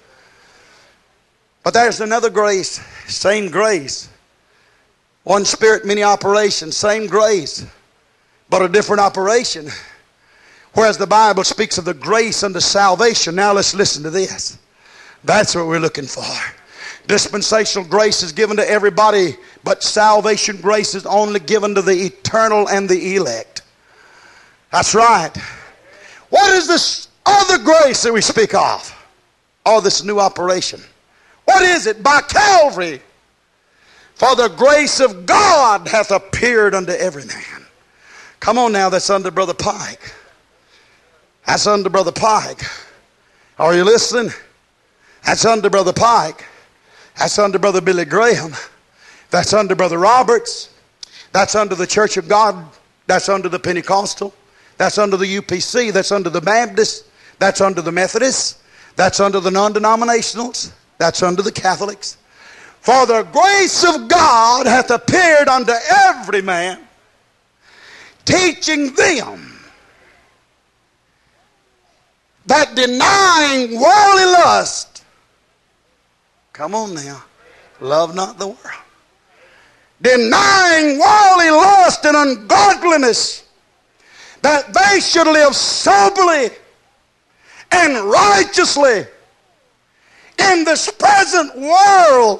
But there's another grace, same grace. One Spirit, many operations, same grace, but a different operation. Whereas the Bible speaks of the grace unto salvation. Now let's listen to this. That's what we're looking for. Dispensational grace is given to everybody, but salvation grace is only given to the eternal and the elect. That's right. What is this other grace that we speak of? Oh, this new operation. What is it? By Calvary. For the grace of God hath appeared unto every man. Come on now, that's under Brother Pike. That's under Brother Pike. Are you listening? That's under Brother Pike. That's under Brother Billy Graham. That's under Brother Roberts. That's under the Church of God. That's under the Pentecostal. That's under the U P C. That's under the Baptist. That's under the Methodists. That's under the non-denominationals. That's under the Catholics. For the grace of God hath appeared unto every man, teaching them that denying worldly lust, come on now, love not the world. Denying worldly lust and ungodliness, that they should live soberly and righteously in this present world.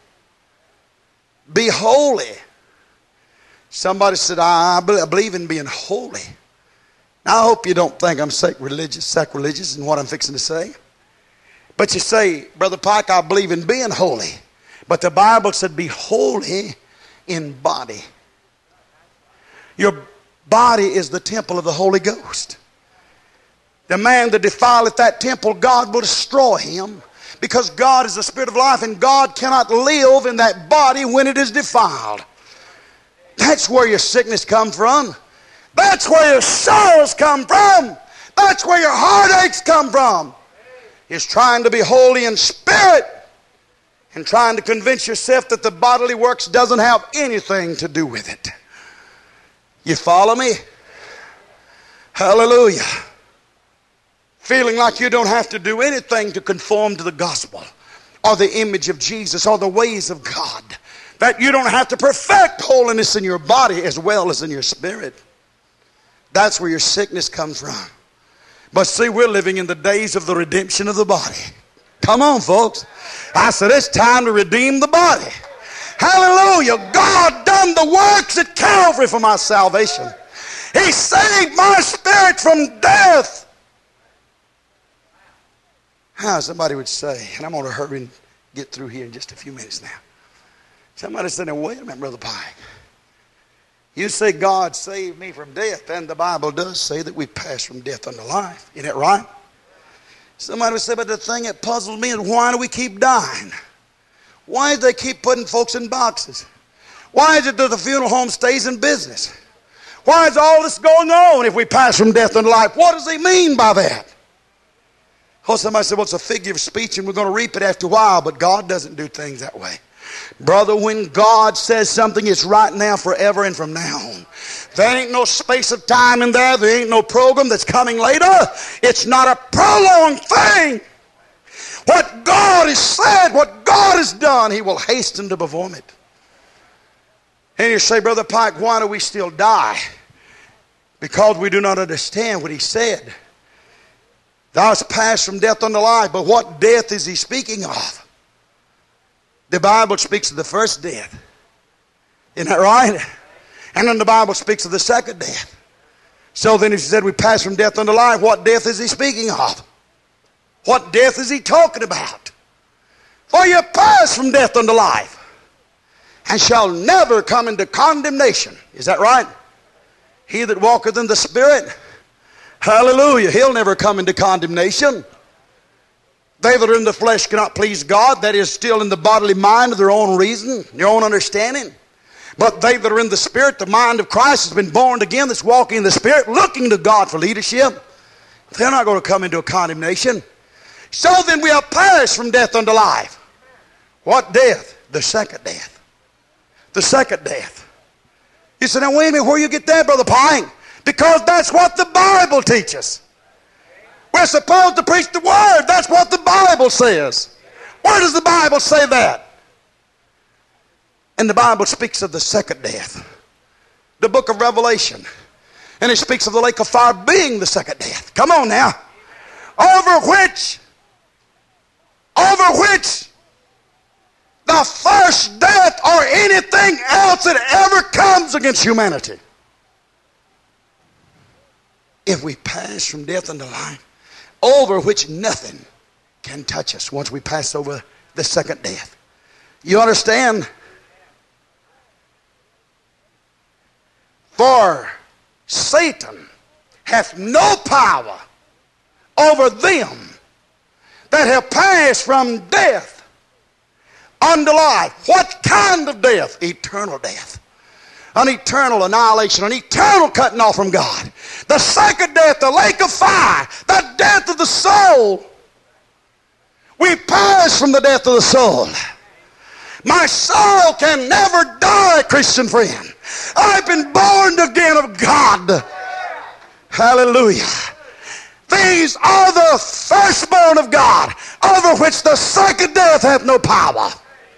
Be holy. Somebody said, I believe in being holy. Now, I hope you don't think I'm sacrilegious, sacrilegious in what I'm fixing to say. But you say, Brother Pike, I believe in being holy. But the Bible said, be holy in body. Your body is the temple of the Holy Ghost. The man that defileth that temple, God will destroy him. Because God is the Spirit of life, and God cannot live in that body when it is defiled. That's where your sickness comes from. That's where your sorrows come from. That's where your heartaches come from. Is trying to be holy in spirit and trying to convince yourself that the bodily works doesn't have anything to do with it. You follow me? Hallelujah. Feeling like you don't have to do anything to conform to the gospel or the image of Jesus or the ways of God. That you don't have to perfect holiness in your body as well as in your spirit. That's where your sickness comes from. But see, we're living in the days of the redemption of the body. Come on, folks. I said it's time to redeem the body. Hallelujah. God done the works at Calvary for my salvation. He saved my spirit from death. How somebody would say, and I'm going to hurry and get through here in just a few minutes now. Somebody said, now wait a minute, Brother Pike. You say God saved me from death, and the Bible does say that we pass from death unto life. Isn't that right? Somebody would say, but the thing that puzzled me is why do we keep dying? Why do they keep putting folks in boxes? Why is it that the funeral home stays in business? Why is all this going on if we pass from death unto life? What does he mean by that? Oh, somebody said, well, it's a figure of speech and we're going to reap it after a while, but God doesn't do things that way. Brother, when God says something, it's right now, forever, and from now on. There ain't no space of time in there. There ain't no program that's coming later. It's not a prolonged thing. What God has said, what God has done, he will hasten to perform it. And you say, Brother Pike, why do we still die? Because we do not understand what he said. Thou hast passed from death unto life. But what death is he speaking of? The Bible speaks of the first death. Isn't that right? And then the Bible speaks of the second death. So then if he said we pass from death unto life, what death is he speaking of? What death is he talking about? For you pass from death unto life, and shall never come into condemnation. Is that right? He that walketh in the Spirit, hallelujah, he'll never come into condemnation. They that are in the flesh cannot please God. That is, still in the bodily mind of their own reason, their own understanding. But they that are in the Spirit, the mind of Christ has been born again, that's walking in the Spirit, looking to God for leadership. They're not going to come into a condemnation. So then we have passed from death unto life. What death? The second death. The second death. You say, now wait a minute, where you get that, Brother Pine? Because that's what the Bible teaches. We're supposed to preach the Word. That's what the Bible says. Where does the Bible say that? And the Bible speaks of the second death. The book of Revelation. And it speaks of the lake of fire being the second death. Come on now. Over which, over which the first death or anything else that ever comes against humanity. If we pass from death unto life, over which nothing can touch us once we pass over the second death. You understand? For Satan hath no power over them that have passed from death unto life. What kind of death? Eternal death. An eternal annihilation, an eternal cutting off from God. The second death, the lake of fire, the death of the soul. We pass from the death of the soul. My soul can never die, Christian friend. I've been born again of God. Hallelujah. These are the firstborn of God, over which the second death hath no power.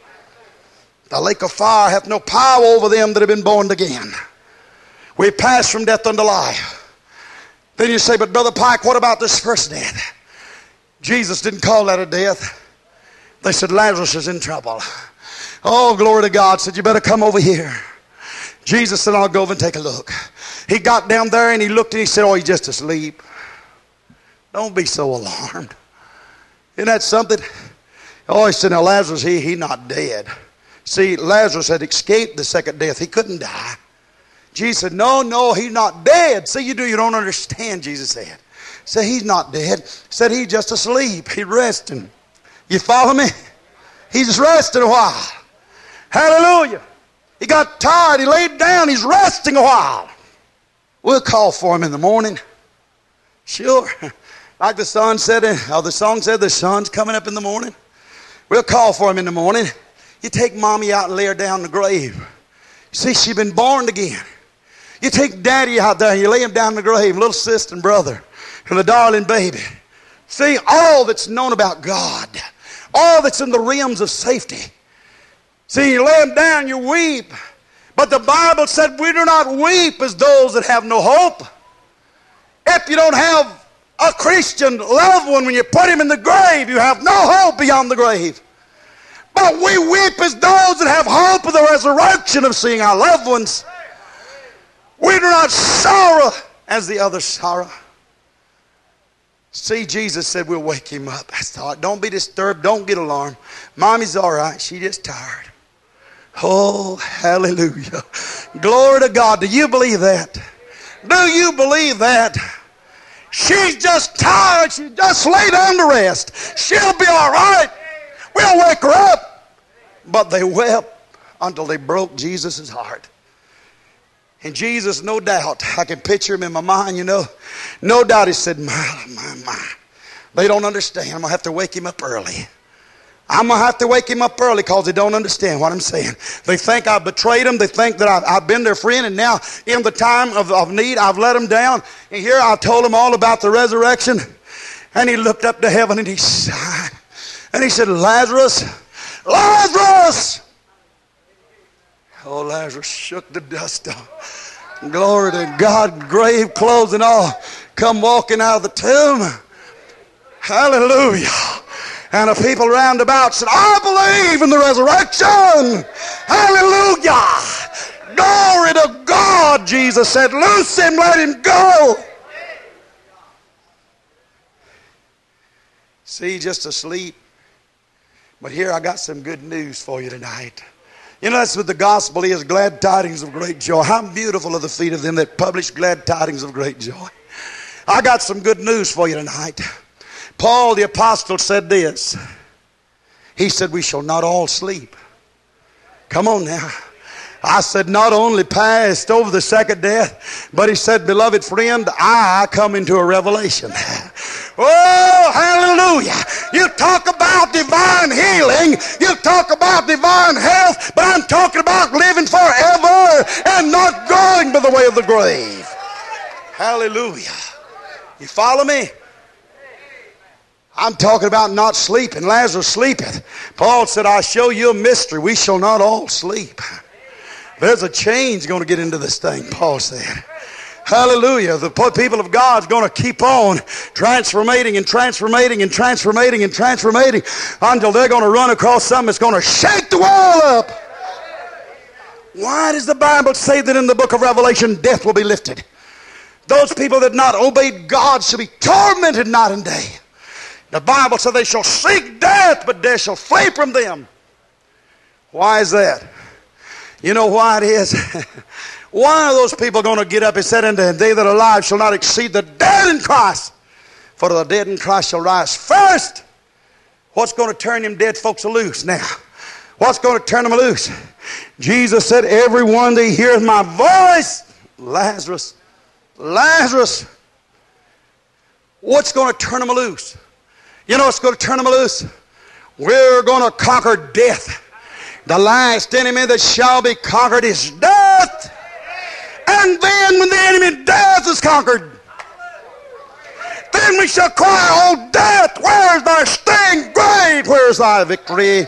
The lake of fire hath no power over them that have been born again. We pass from death unto life. Then you say, but Brother Pike, what about this first death? Jesus didn't call that a death. They said, Lazarus is in trouble. Oh, glory to God. Said, you better come over here. Jesus said, I'll go over and take a look. He got down there and he looked and he said, oh, he's just asleep. Don't be so alarmed. Isn't that something? Oh, he said, now Lazarus, he, he not dead. See, Lazarus had escaped the second death. He couldn't die. Jesus said, no, no, he's not dead. See, you do, you don't understand, Jesus said. Said, he's not dead. Said, he's just asleep. He's resting. You follow me? He's just resting a while. Hallelujah. He got tired. He laid down. He's resting a while. We'll call for him in the morning. Sure. Like the son said, or the song said, the sun's coming up in the morning. We'll call for him in the morning. You take mommy out and lay her down in the grave. See, she's been born again. You take daddy out there and you lay him down in the grave, little sister and brother, and the darling baby. See, all that's known about God, all that's in the realms of safety. See, you lay him down, you weep. But the Bible said we do not weep as those that have no hope. If you don't have a Christian loved one when you put him in the grave, you have no hope beyond the grave. But we weep as those that have hope of the resurrection of seeing our loved ones. We do not sorrow as the others sorrow. See, Jesus said we'll wake him up. That's all. Don't be disturbed. Don't get alarmed. Mommy's all right. She's just tired. Oh, hallelujah. Glory to God. Do you believe that? Do you believe that? She's just tired. She just lay down to rest. She'll be all right. We'll wake her up. But they wept until they broke Jesus' heart. And Jesus, no doubt, I can picture him in my mind, you know. No doubt he said, my, my, my. They don't understand. I'm going to have to wake him up early. I'm going to have to wake him up early because they don't understand what I'm saying. They think I've betrayed them. They think that I've, I've been their friend. And now in the time of, of need, I've let them down. And here I told them all about the resurrection. And he looked up to heaven and he sighed. And he said, Lazarus, Lazarus. Oh, Lazarus shook the dust off. Glory to God, grave clothes and all, come walking out of the tomb. Hallelujah. And the people round about said, I believe in the resurrection. Hallelujah. Glory to God, Jesus said. Loose him, let him go. See, just asleep. But here I got some good news for you tonight. You know, that's what the gospel is, glad tidings of great joy. How beautiful are the feet of them that publish glad tidings of great joy. I got some good news for you tonight. Paul the apostle said this. He said, we shall not all sleep. Come on now. I said, not only passed over the second death, but he said, beloved friend, I come into a revelation. Oh, hallelujah. You talk about divine healing. You talk about divine health, but I'm talking about living forever and not going by the way of the grave. Hallelujah. You follow me? I'm talking about not sleeping. Lazarus sleepeth. Paul said, I show you a mystery. We shall not all sleep. There's a change going to get into this thing, Paul said. Hallelujah. The people of God is going to keep on transformating and transformating and transformating and transformating until they're going to run across something that's going to shake the world up. Why does the Bible say that in the book of Revelation death will be lifted? Those people that not obeyed God shall be tormented night and day. The Bible said they shall seek death, but death shall flee from them. Why is that? You know why it is? Why are those people going to get up and said, and they that are alive shall not exceed the dead in Christ? For the dead in Christ shall rise first. What's going to turn them dead folks loose now? What's going to turn them loose? Jesus said, everyone that hears my voice, Lazarus, Lazarus, what's going to turn them loose? You know what's going to turn them loose? We're going to conquer death. The last enemy that shall be conquered is death. And then when the enemy death is conquered, then we shall cry, oh death, where is thy sting? Grave, where is thy victory?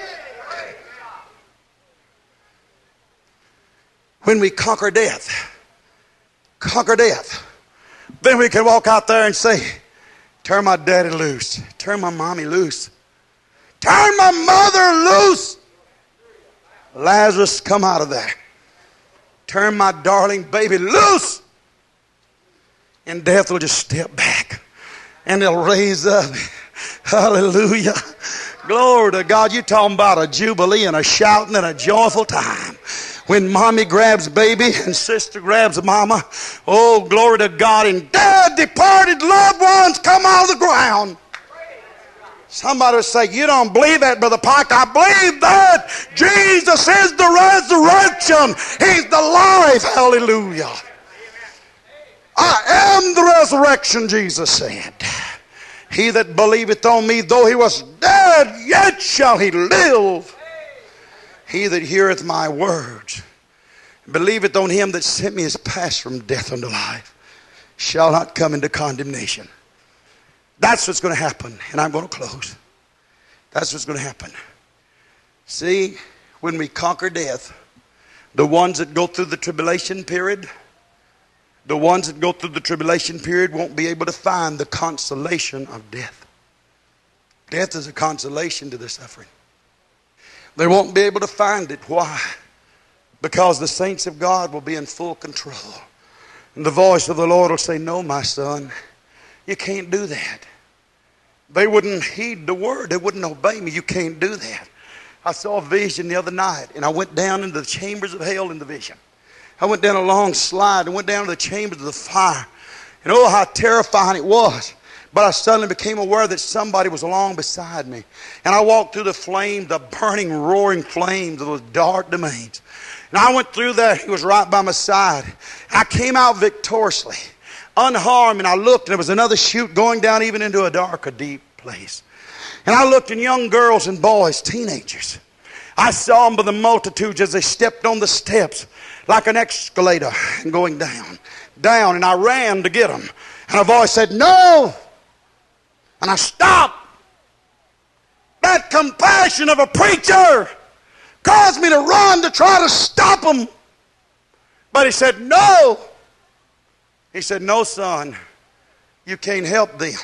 When we conquer death, conquer death, then we can walk out there and say, turn my daddy loose. Turn my mommy loose. Turn my mother loose. Lazarus, come out of there. Turn my darling baby loose. And death will just step back. And they'll raise up. Hallelujah. Glory to God. You're talking about a jubilee and a shouting and a joyful time. When mommy grabs baby and sister grabs mama. Oh, glory to God. And dead, departed loved ones come out of the ground. Somebody will say, you don't believe that, Brother Pike. I believe that. Jesus is the resurrection. He's the life. Hallelujah. I am the resurrection, Jesus said. He that believeth on me, though he was dead, yet shall he live. He that heareth my words, believeth on him that sent me, is passed from death unto life, shall not come into condemnation. That's what's going to happen. And I'm going to close. That's what's going to happen. See, when we conquer death, the ones that go through the tribulation period, the ones that go through the tribulation period won't be able to find the consolation of death. Death is a consolation to their suffering. They won't be able to find it. Why? Because the saints of God will be in full control. And the voice of the Lord will say, no, my son, you can't do that. They wouldn't heed the word. They wouldn't obey me. You can't do that. I saw a vision the other night, and I went down into the chambers of hell in the vision. I went down a long slide and went down to the chambers of the fire. And oh, how terrifying it was. But I suddenly became aware that somebody was along beside me. And I walked through the flames, the burning, roaring flames of those dark domains. And I went through there. He was right by my side. And I came out victoriously, unharmed. And I looked, and there was another chute going down even into a darker, deep place. And I looked, and young girls and boys, teenagers, I saw them by the multitudes as they stepped on the steps like an escalator and going down, down. And I ran to get them. And a voice said, "No!" And I stopped. That compassion of a preacher caused me to run to try to stop him. But he said, "No." He said, "No, son, you can't help them.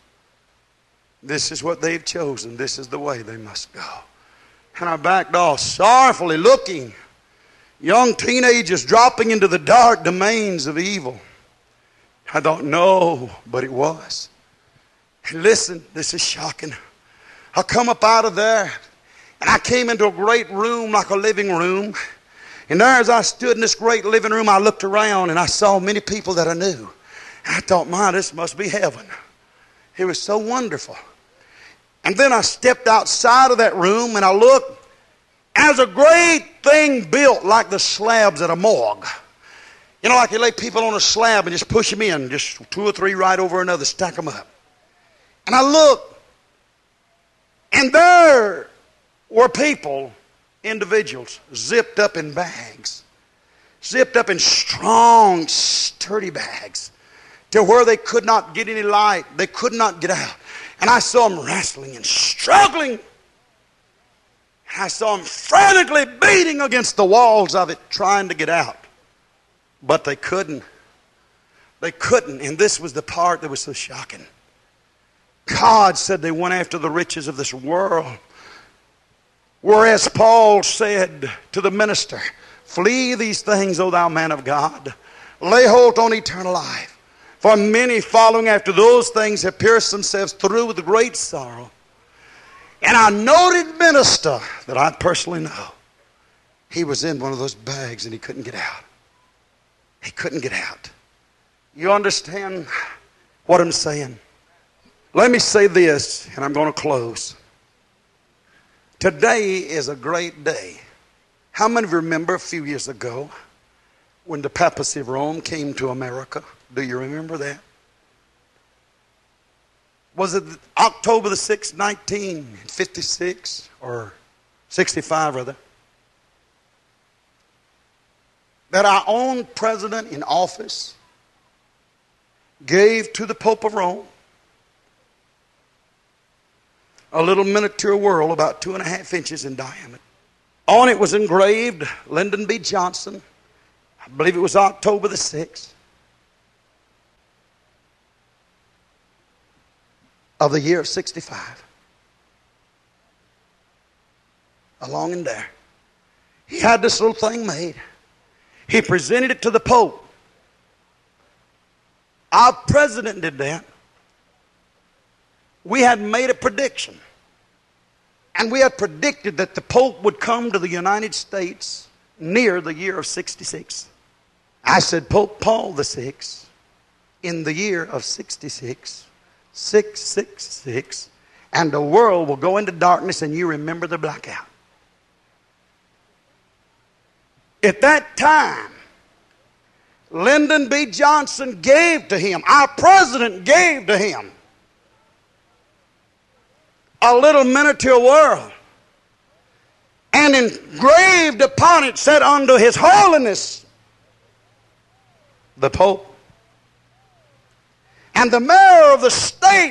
This is what they've chosen. This is the way they must go." And I backed off, sorrowfully looking. Young teenagers dropping into the dark domains of evil. I thought, no, but it was. And listen, this is shocking. I come up out of there, and I came into a great room like a living room. And there as I stood in this great living room, I looked around and I saw many people that I knew. And I thought, my, this must be heaven. It was so wonderful. And then I stepped outside of that room and I looked. As a great thing built like the slabs at a morgue. You know, like you lay people on a slab and just push them in, just two or three right over another, stack them up. And I looked, and there were people, individuals, zipped up in bags, zipped up in strong, sturdy bags, to where they could not get any light, they could not get out. And I saw them wrestling and struggling. I saw them frantically beating against the walls of it, trying to get out. But they couldn't. They couldn't. And this was the part that was so shocking. God said they went after the riches of this world. Whereas Paul said to the minister, "Flee these things, O thou man of God. Lay hold on eternal life. For many following after those things have pierced themselves through with great sorrow." And a noted minister that I personally know, he was in one of those bags and he couldn't get out. He couldn't get out. You understand what I'm saying? Let me say this, and I'm going to close. Today is a great day. How many of you remember a few years ago when the papacy of Rome came to America? Do you remember that? Was it October the sixth, nineteen fifty-six, or sixty-five rather? That our own president in office gave to the Pope of Rome a little miniature world about two and a half inches in diameter. On it was engraved Lyndon B. Johnson. I believe it was October the sixth. Of the year of sixty-five. Along in there. He had this little thing made. He presented it to the Pope. Our president did that. We had made a prediction. And we had predicted that the Pope would come to the United States near the year of sixty-six. I said, Pope Paul the sixth, in the year of sixty-six, six six six, and the world will go into darkness and you remember the blackout. At that time, Lyndon B. Johnson gave to him, our president gave to him, a little miniature world. And engraved upon it said, "Unto His Holiness, the Pope." And the mayor of the state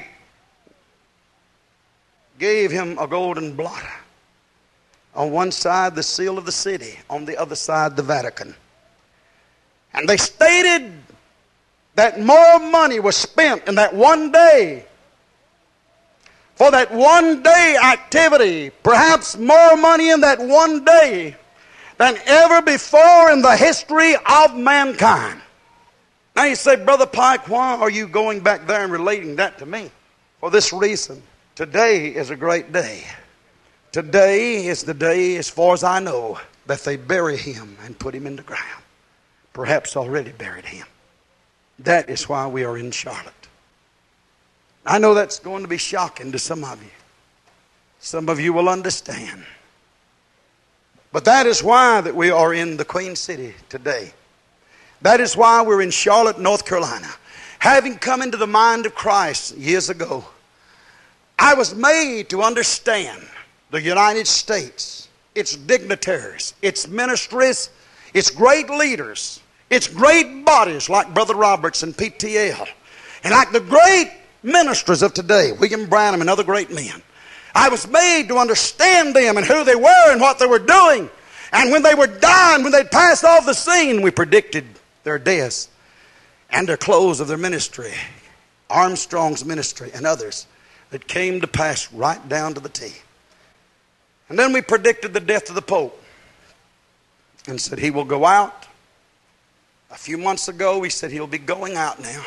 gave him a golden blotter. On one side, the seal of the city. On the other side, the Vatican. And they stated that more money was spent in that one day, for that one day activity, perhaps more money in that one day than ever before in the history of mankind. Now you say, Brother Pike, why are you going back there and relating that to me? For this reason. Today is a great day. Today is the day, as far as I know, that they bury him and put him in the ground. Perhaps already buried him. That is why we are in Charlotte. I know that's going to be shocking to some of you. Some of you will understand. But that is why that we are in the Queen City today. That is why we're in Charlotte, North Carolina. Having come into the mind of Christ years ago, I was made to understand the United States, its dignitaries, its ministries, its great leaders, its great bodies like Brother Roberts and P T L, and like the great ministers of today, William Branham and other great men. I was made to understand them and who they were and what they were doing. And when they were dying, when they'd passed off the scene, we predicted their deaths and their close of their ministry, Armstrong's ministry and others that came to pass right down to the T. And then we predicted the death of the Pope and said he will go out. A few months ago, we said he'll be going out now.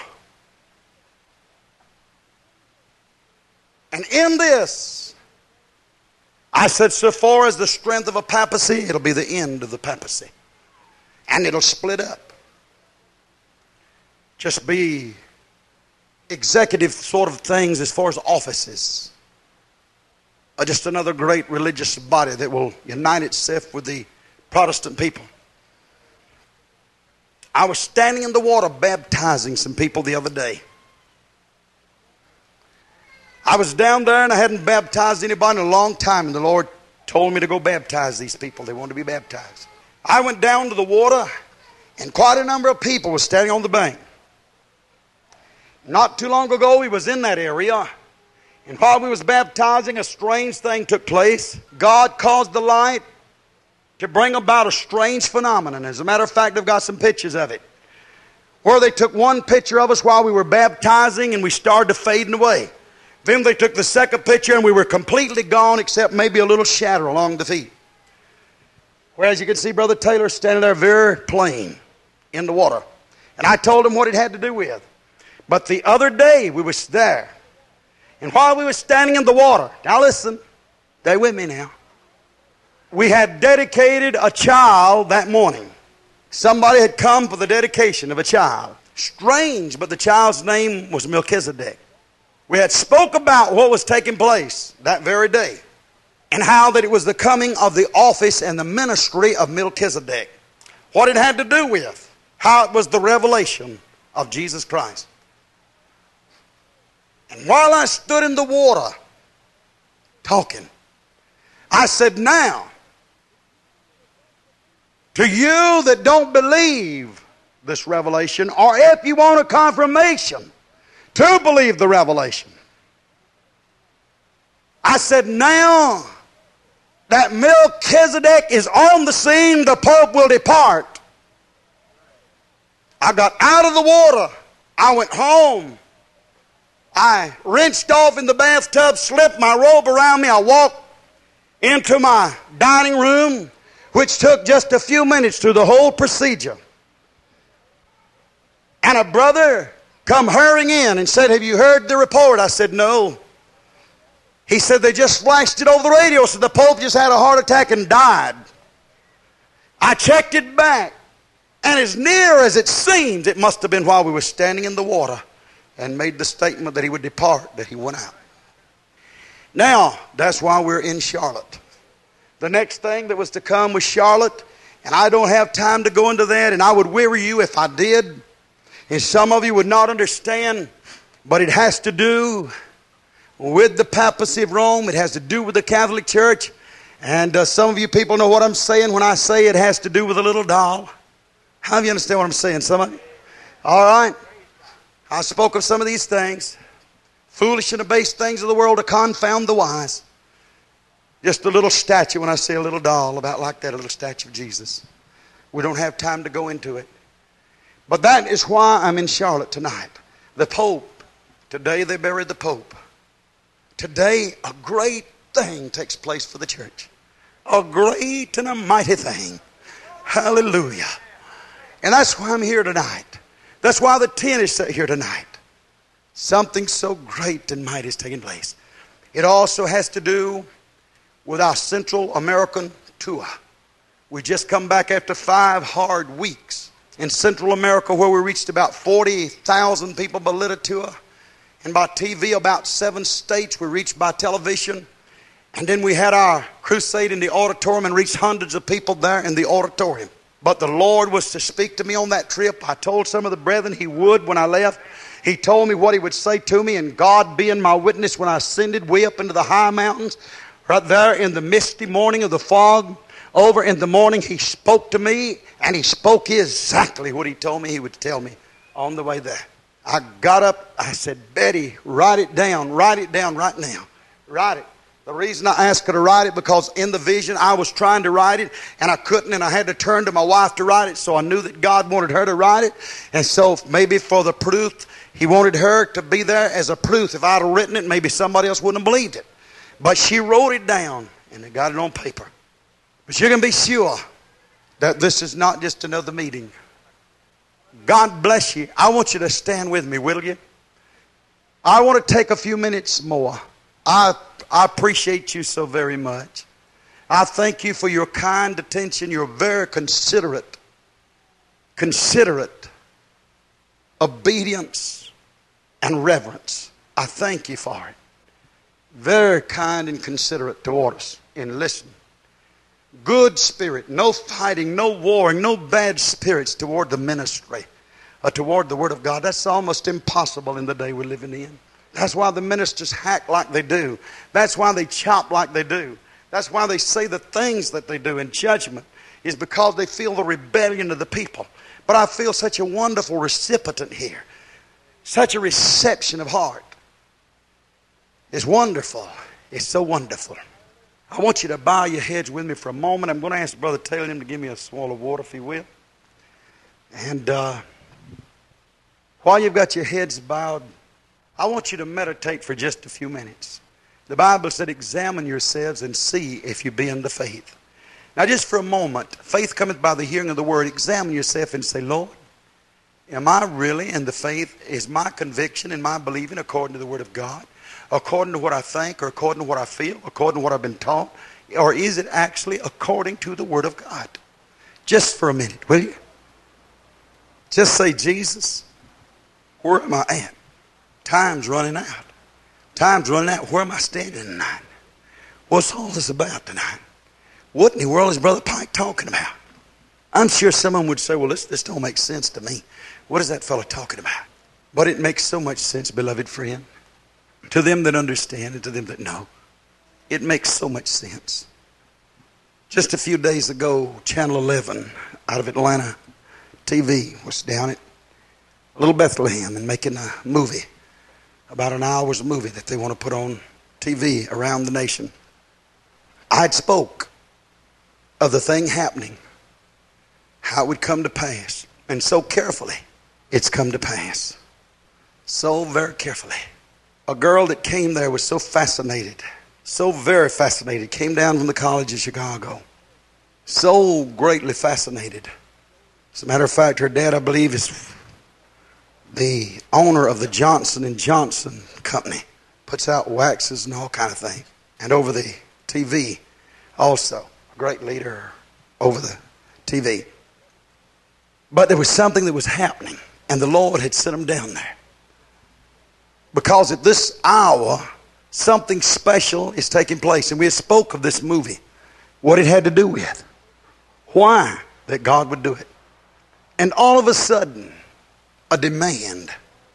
And in this, I said, so far as the strength of a papacy, it'll be the end of the papacy. And it'll split up. Just be executive sort of things as far as offices. Or just another great religious body that will unite itself with the Protestant people. I was standing in the water baptizing some people the other day. I was down there and I hadn't baptized anybody in a long time, and the Lord told me to go baptize these people. They wanted to be baptized. I went down to the water, and quite a number of people were standing on the bank. Not too long ago, we was in that area, and while we was baptizing, a strange thing took place. God caused the light to bring about a strange phenomenon. As a matter of fact, I've got some pictures of it, where they took one picture of us while we were baptizing, and we started fading away. Then they took the second picture and we were completely gone except maybe a little shadow along the feet. Whereas you can see Brother Taylor standing there very plain in the water. And I told him what it had to do with. But the other day we was there. And while we were standing in the water, now listen, stay with me now. We had dedicated a child that morning. Somebody had come for the dedication of a child. Strange, but the child's name was Melchizedek. We had spoke about what was taking place that very day and how that it was the coming of the office and the ministry of Melchizedek. What it had to do with, how it was the revelation of Jesus Christ. And while I stood in the water talking, I said, now, to you that don't believe this revelation, or if you want a confirmation to believe the revelation, I said, now that Melchizedek is on the scene, the Pope will depart. I got out of the water. I went home. I rinsed off in the bathtub, slipped my robe around me. I walked into my dining room, which took just a few minutes through the whole procedure. And a brother come hurrying in and said, have you heard the report? I said, no. He said, they just flashed it over the radio, so the Pope just had a heart attack and died. I checked it back, and as near as it seems, it must have been while we were standing in the water and made the statement that he would depart, that he went out. Now, that's why we're in Charlotte. The next thing that was to come was Charlotte, and I don't have time to go into that, and I would weary you if I did. And some of you would not understand, but it has to do with the papacy of Rome. It has to do with the Catholic Church. And uh, some of you people know what I'm saying when I say it has to do with a little doll. How do you understand what I'm saying, somebody? All right. I spoke of some of these things. Foolish and the base things of the world to confound the wise. Just a little statue, when I say a little doll, about like that, a little statue of Jesus. We don't have time to go into it. But that is why I'm in Charlotte tonight. The Pope, today they buried the Pope. Today a great thing takes place for the church. A great and a mighty thing. Hallelujah. And that's why I'm here tonight. That's why the tent is set here tonight. Something so great and mighty is taking place. It also has to do with our Central American tour. We just come back after five hard weeks in Central America, where we reached about forty thousand people by little tour. and by T V about seven states. We reached by television. And then we had our crusade in the auditorium and reached hundreds of people there in the auditorium. But the Lord was to speak to me on that trip. I told some of the brethren He would when I left. He told me what He would say to me, and God being my witness, when I ascended way up into the high mountains, right there in the misty morning of the fog, over in the morning, He spoke to me, and He spoke exactly what He told me He would tell me on the way there. I got up, I said, Betty, write it down, write it down right now. Write it. The reason I asked her to write it, because in the vision I was trying to write it and I couldn't, and I had to turn to my wife to write it, so I knew that God wanted her to write it. And so maybe for the proof, He wanted her to be there as a proof. If I'd have written it, maybe somebody else wouldn't have believed it. But she wrote it down and they got it on paper. But you can be sure that this is not just another meeting. God bless you. I want you to stand with me, will you? I want to take a few minutes more. I I appreciate you so very much. I thank you for your kind attention. You're very considerate. Considerate. Obedience and reverence. I thank you for it. Very kind and considerate toward us in listening. Good spirit. No fighting, no warring, no bad spirits toward the ministry or toward the Word of God. That's almost impossible in the day we're living in. That's why the ministers hack like they do. That's why they chop like they do. That's why they say the things that they do in judgment, is because they feel the rebellion of the people. But I feel such a wonderful recipient here. Such a reception of heart. It's wonderful. It's so wonderful. I want you to bow your heads with me for a moment. I'm going to ask Brother Taylor him to give me a swallow of water, if he will. And uh, while you've got your heads bowed, I want you to meditate for just a few minutes. The Bible said, examine yourselves and see if you be in the faith. Now just for a moment, faith cometh by the hearing of the word. Examine yourself and say, Lord, am I really in the faith? Is my conviction and my believing according to the Word of God? According to what I think, or according to what I feel, according to what I've been taught? Or is it actually according to the Word of God? Just for a minute, will you? Just say, Jesus, where am I at? Time's running out. Time's running out. Where am I standing tonight? What's all this about tonight? What in the world is Brother Pike talking about? I'm sure someone would say, well, this, this don't make sense to me. What is that fellow talking about? But it makes so much sense, beloved friend. To them that understand and to them that know. It makes so much sense. Just a few days ago, Channel eleven out of Atlanta T V was down at Little Bethlehem and making a movie. About an hour's movie that they want to put on T V around the nation. I had spoke of the thing happening, how it would come to pass. And so carefully, it's come to pass. So very carefully. A girl that came there was so fascinated, so very fascinated, came down from the College of Chicago. So greatly fascinated. As a matter of fact, her dad, I believe, is the owner of the Johnson and Johnson company. Puts out waxes and all kind of things. And over the T V also. A great leader over the T V. But there was something that was happening. And the Lord had sent them down there. Because at this hour, something special is taking place. And we had spoke of this movie. What it had to do with. Why that God would do it. And all of a sudden, a demand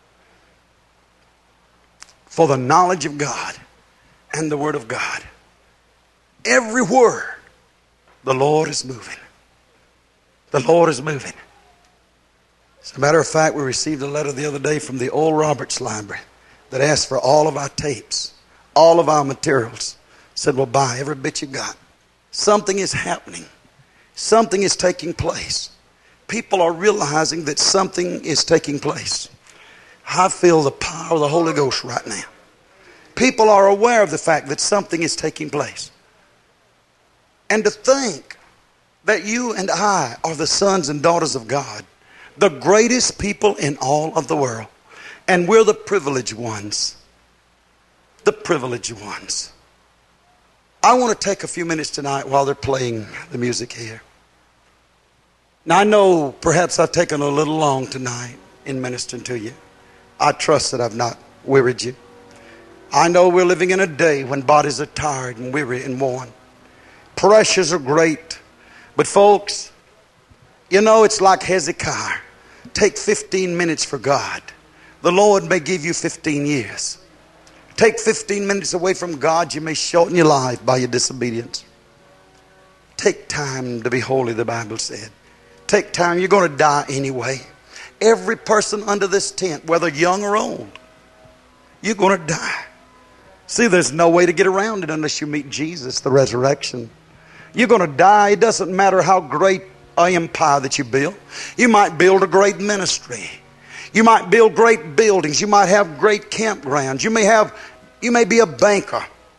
for the knowledge of God and the Word of God. Everywhere the Lord is moving. The Lord is moving. As a matter of fact, we received a letter the other day from the Oral Roberts Library that asked for all of our tapes, all of our materials. Said, well, buy every bit you got. Something is happening. Something is taking place. People are realizing that something is taking place. I feel the power of the Holy Ghost right now. People are aware of the fact that something is taking place. And to think that you and I are the sons and daughters of God, the greatest people in all of the world. And we're the privileged ones. The privileged ones. I want to take a few minutes tonight while they're playing the music here. Now I know perhaps I've taken a little long tonight in ministering to you. I trust that I've not wearied you. I know we're living in a day when bodies are tired and weary and worn. Pressures are great. But folks, you know, it's like Hezekiah. Take fifteen minutes for God. The Lord may give you fifteen years. Take fifteen minutes away from God, you may shorten your life by your disobedience. Take time to be holy, the Bible said. Take time. You're going to die anyway. Every person under this tent, whether young or old, you're going to die. See, there's no way to get around it unless you meet Jesus, the resurrection. You're going to die. It doesn't matter how great an empire that you build. You might build a great ministry. You might build great buildings. You might have great campgrounds. You may have, you may be a banker.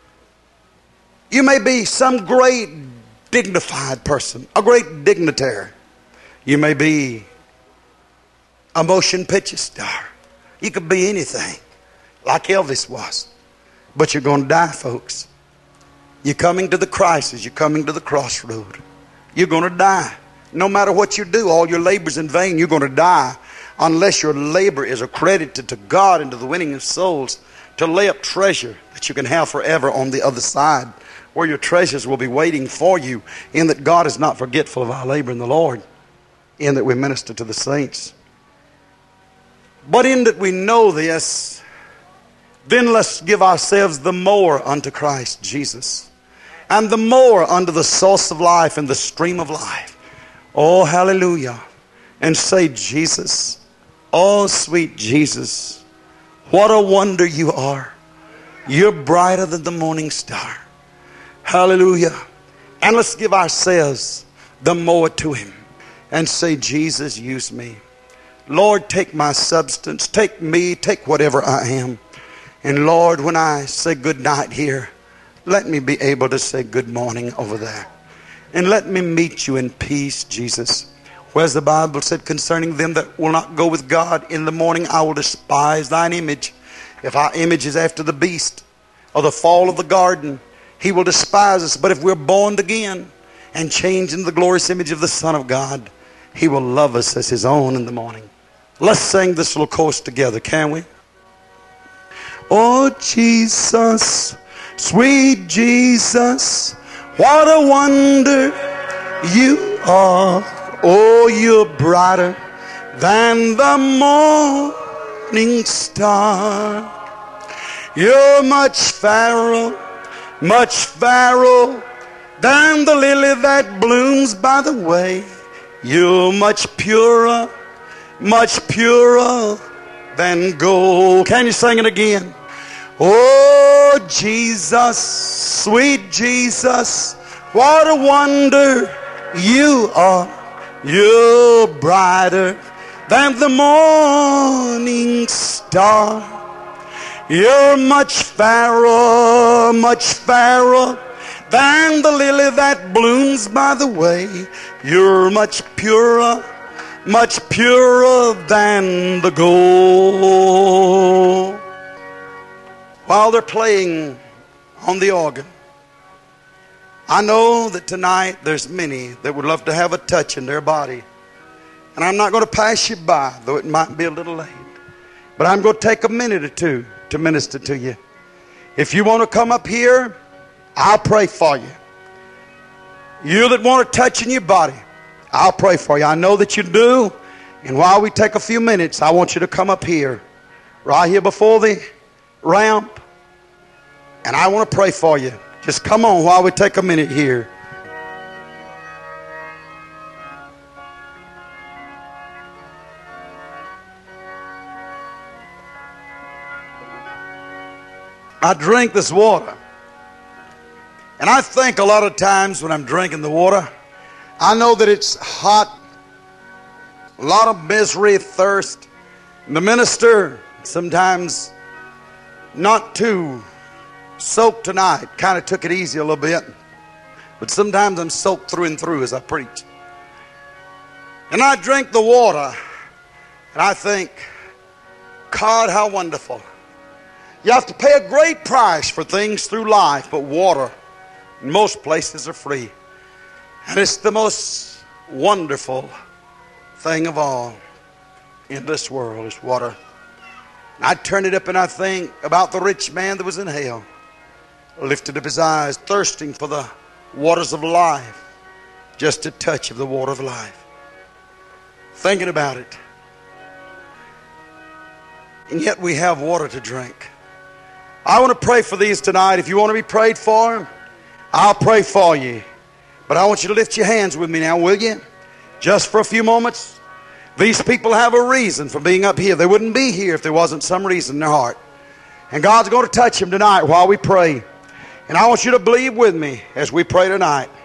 You may be some great dignified person, a great dignitary. You may be a motion picture star. You could be anything, like Elvis was. But you're going to die, folks. You're coming to the crisis. You're coming to the crossroad. You're going to die. No matter what you do, all your labor's in vain. You're going to die unless your labor is accredited to God and to the winning of souls, to lay up treasure that you can have forever on the other side, where your treasures will be waiting for you, in that God is not forgetful of our labor in the Lord, in that we minister to the saints. But in that we know this, then let's give ourselves the more unto Christ Jesus, and the more unto the source of life and the stream of life. Oh, hallelujah. And say, Jesus, oh sweet Jesus, what a wonder you are. You're brighter than the morning star. Hallelujah. And let's give ourselves the more to Him and say, Jesus, use me. Lord, take my substance, take me, take whatever I am. And Lord, when I say good night here, let me be able to say good morning over there. And let me meet you in peace, Jesus. Whereas the Bible said concerning them that will not go with God, in the morning I will despise thine image. If our image is after the beast or the fall of the garden, He will despise us. But if we're born again and changed into the glorious image of the Son of God, He will love us as His own in the morning. Let's sing this little chorus together, can we? Oh, Jesus, sweet Jesus, what a wonder you are. Oh, you're brighter than the morning star. You're much fairer, much fairer than the lily that blooms by the way. You're much purer, much purer than gold. Can you sing it again? Oh, Jesus, sweet Jesus, what a wonder you are. You're brighter than the morning star. You're much fairer, much fairer than the lily that blooms by the way. You're much purer, much purer than the gold. While they're playing on the organ, I know that tonight there's many that would love to have a touch in their body. And I'm not going to pass you by, though it might be a little late. But I'm going to take a minute or two to minister to you. If you want to come up here, I'll pray for you. You that want a touch in your body, I'll pray for you. I know that you do. And while we take a few minutes, I want you to come up here, right here before the ramp. And I want to pray for you. Just come on while we take a minute here. I drink this water. And I think a lot of times when I'm drinking the water, I know that it's hot, a lot of misery, thirst. And the minister, sometimes not too soaked tonight, kind of took it easy a little bit. But sometimes I'm soaked through and through as I preach. And I drink the water, and I think, God, how wonderful. You have to pay a great price for things through life, but water in most places are free. And it's the most wonderful thing of all in this world is water. I turn it up and I think about the rich man that was in hell, lifted up his eyes, thirsting for the waters of life, just a touch of the water of life. Thinking about it. And yet we have water to drink. I want to pray for these tonight. If you want to be prayed for, I'll pray for you. But I want you to lift your hands with me now, will you? Just for a few moments. These people have a reason for being up here. They wouldn't be here if there wasn't some reason in their heart. And God's going to touch them tonight while we pray. And I want you to believe with me as we pray tonight.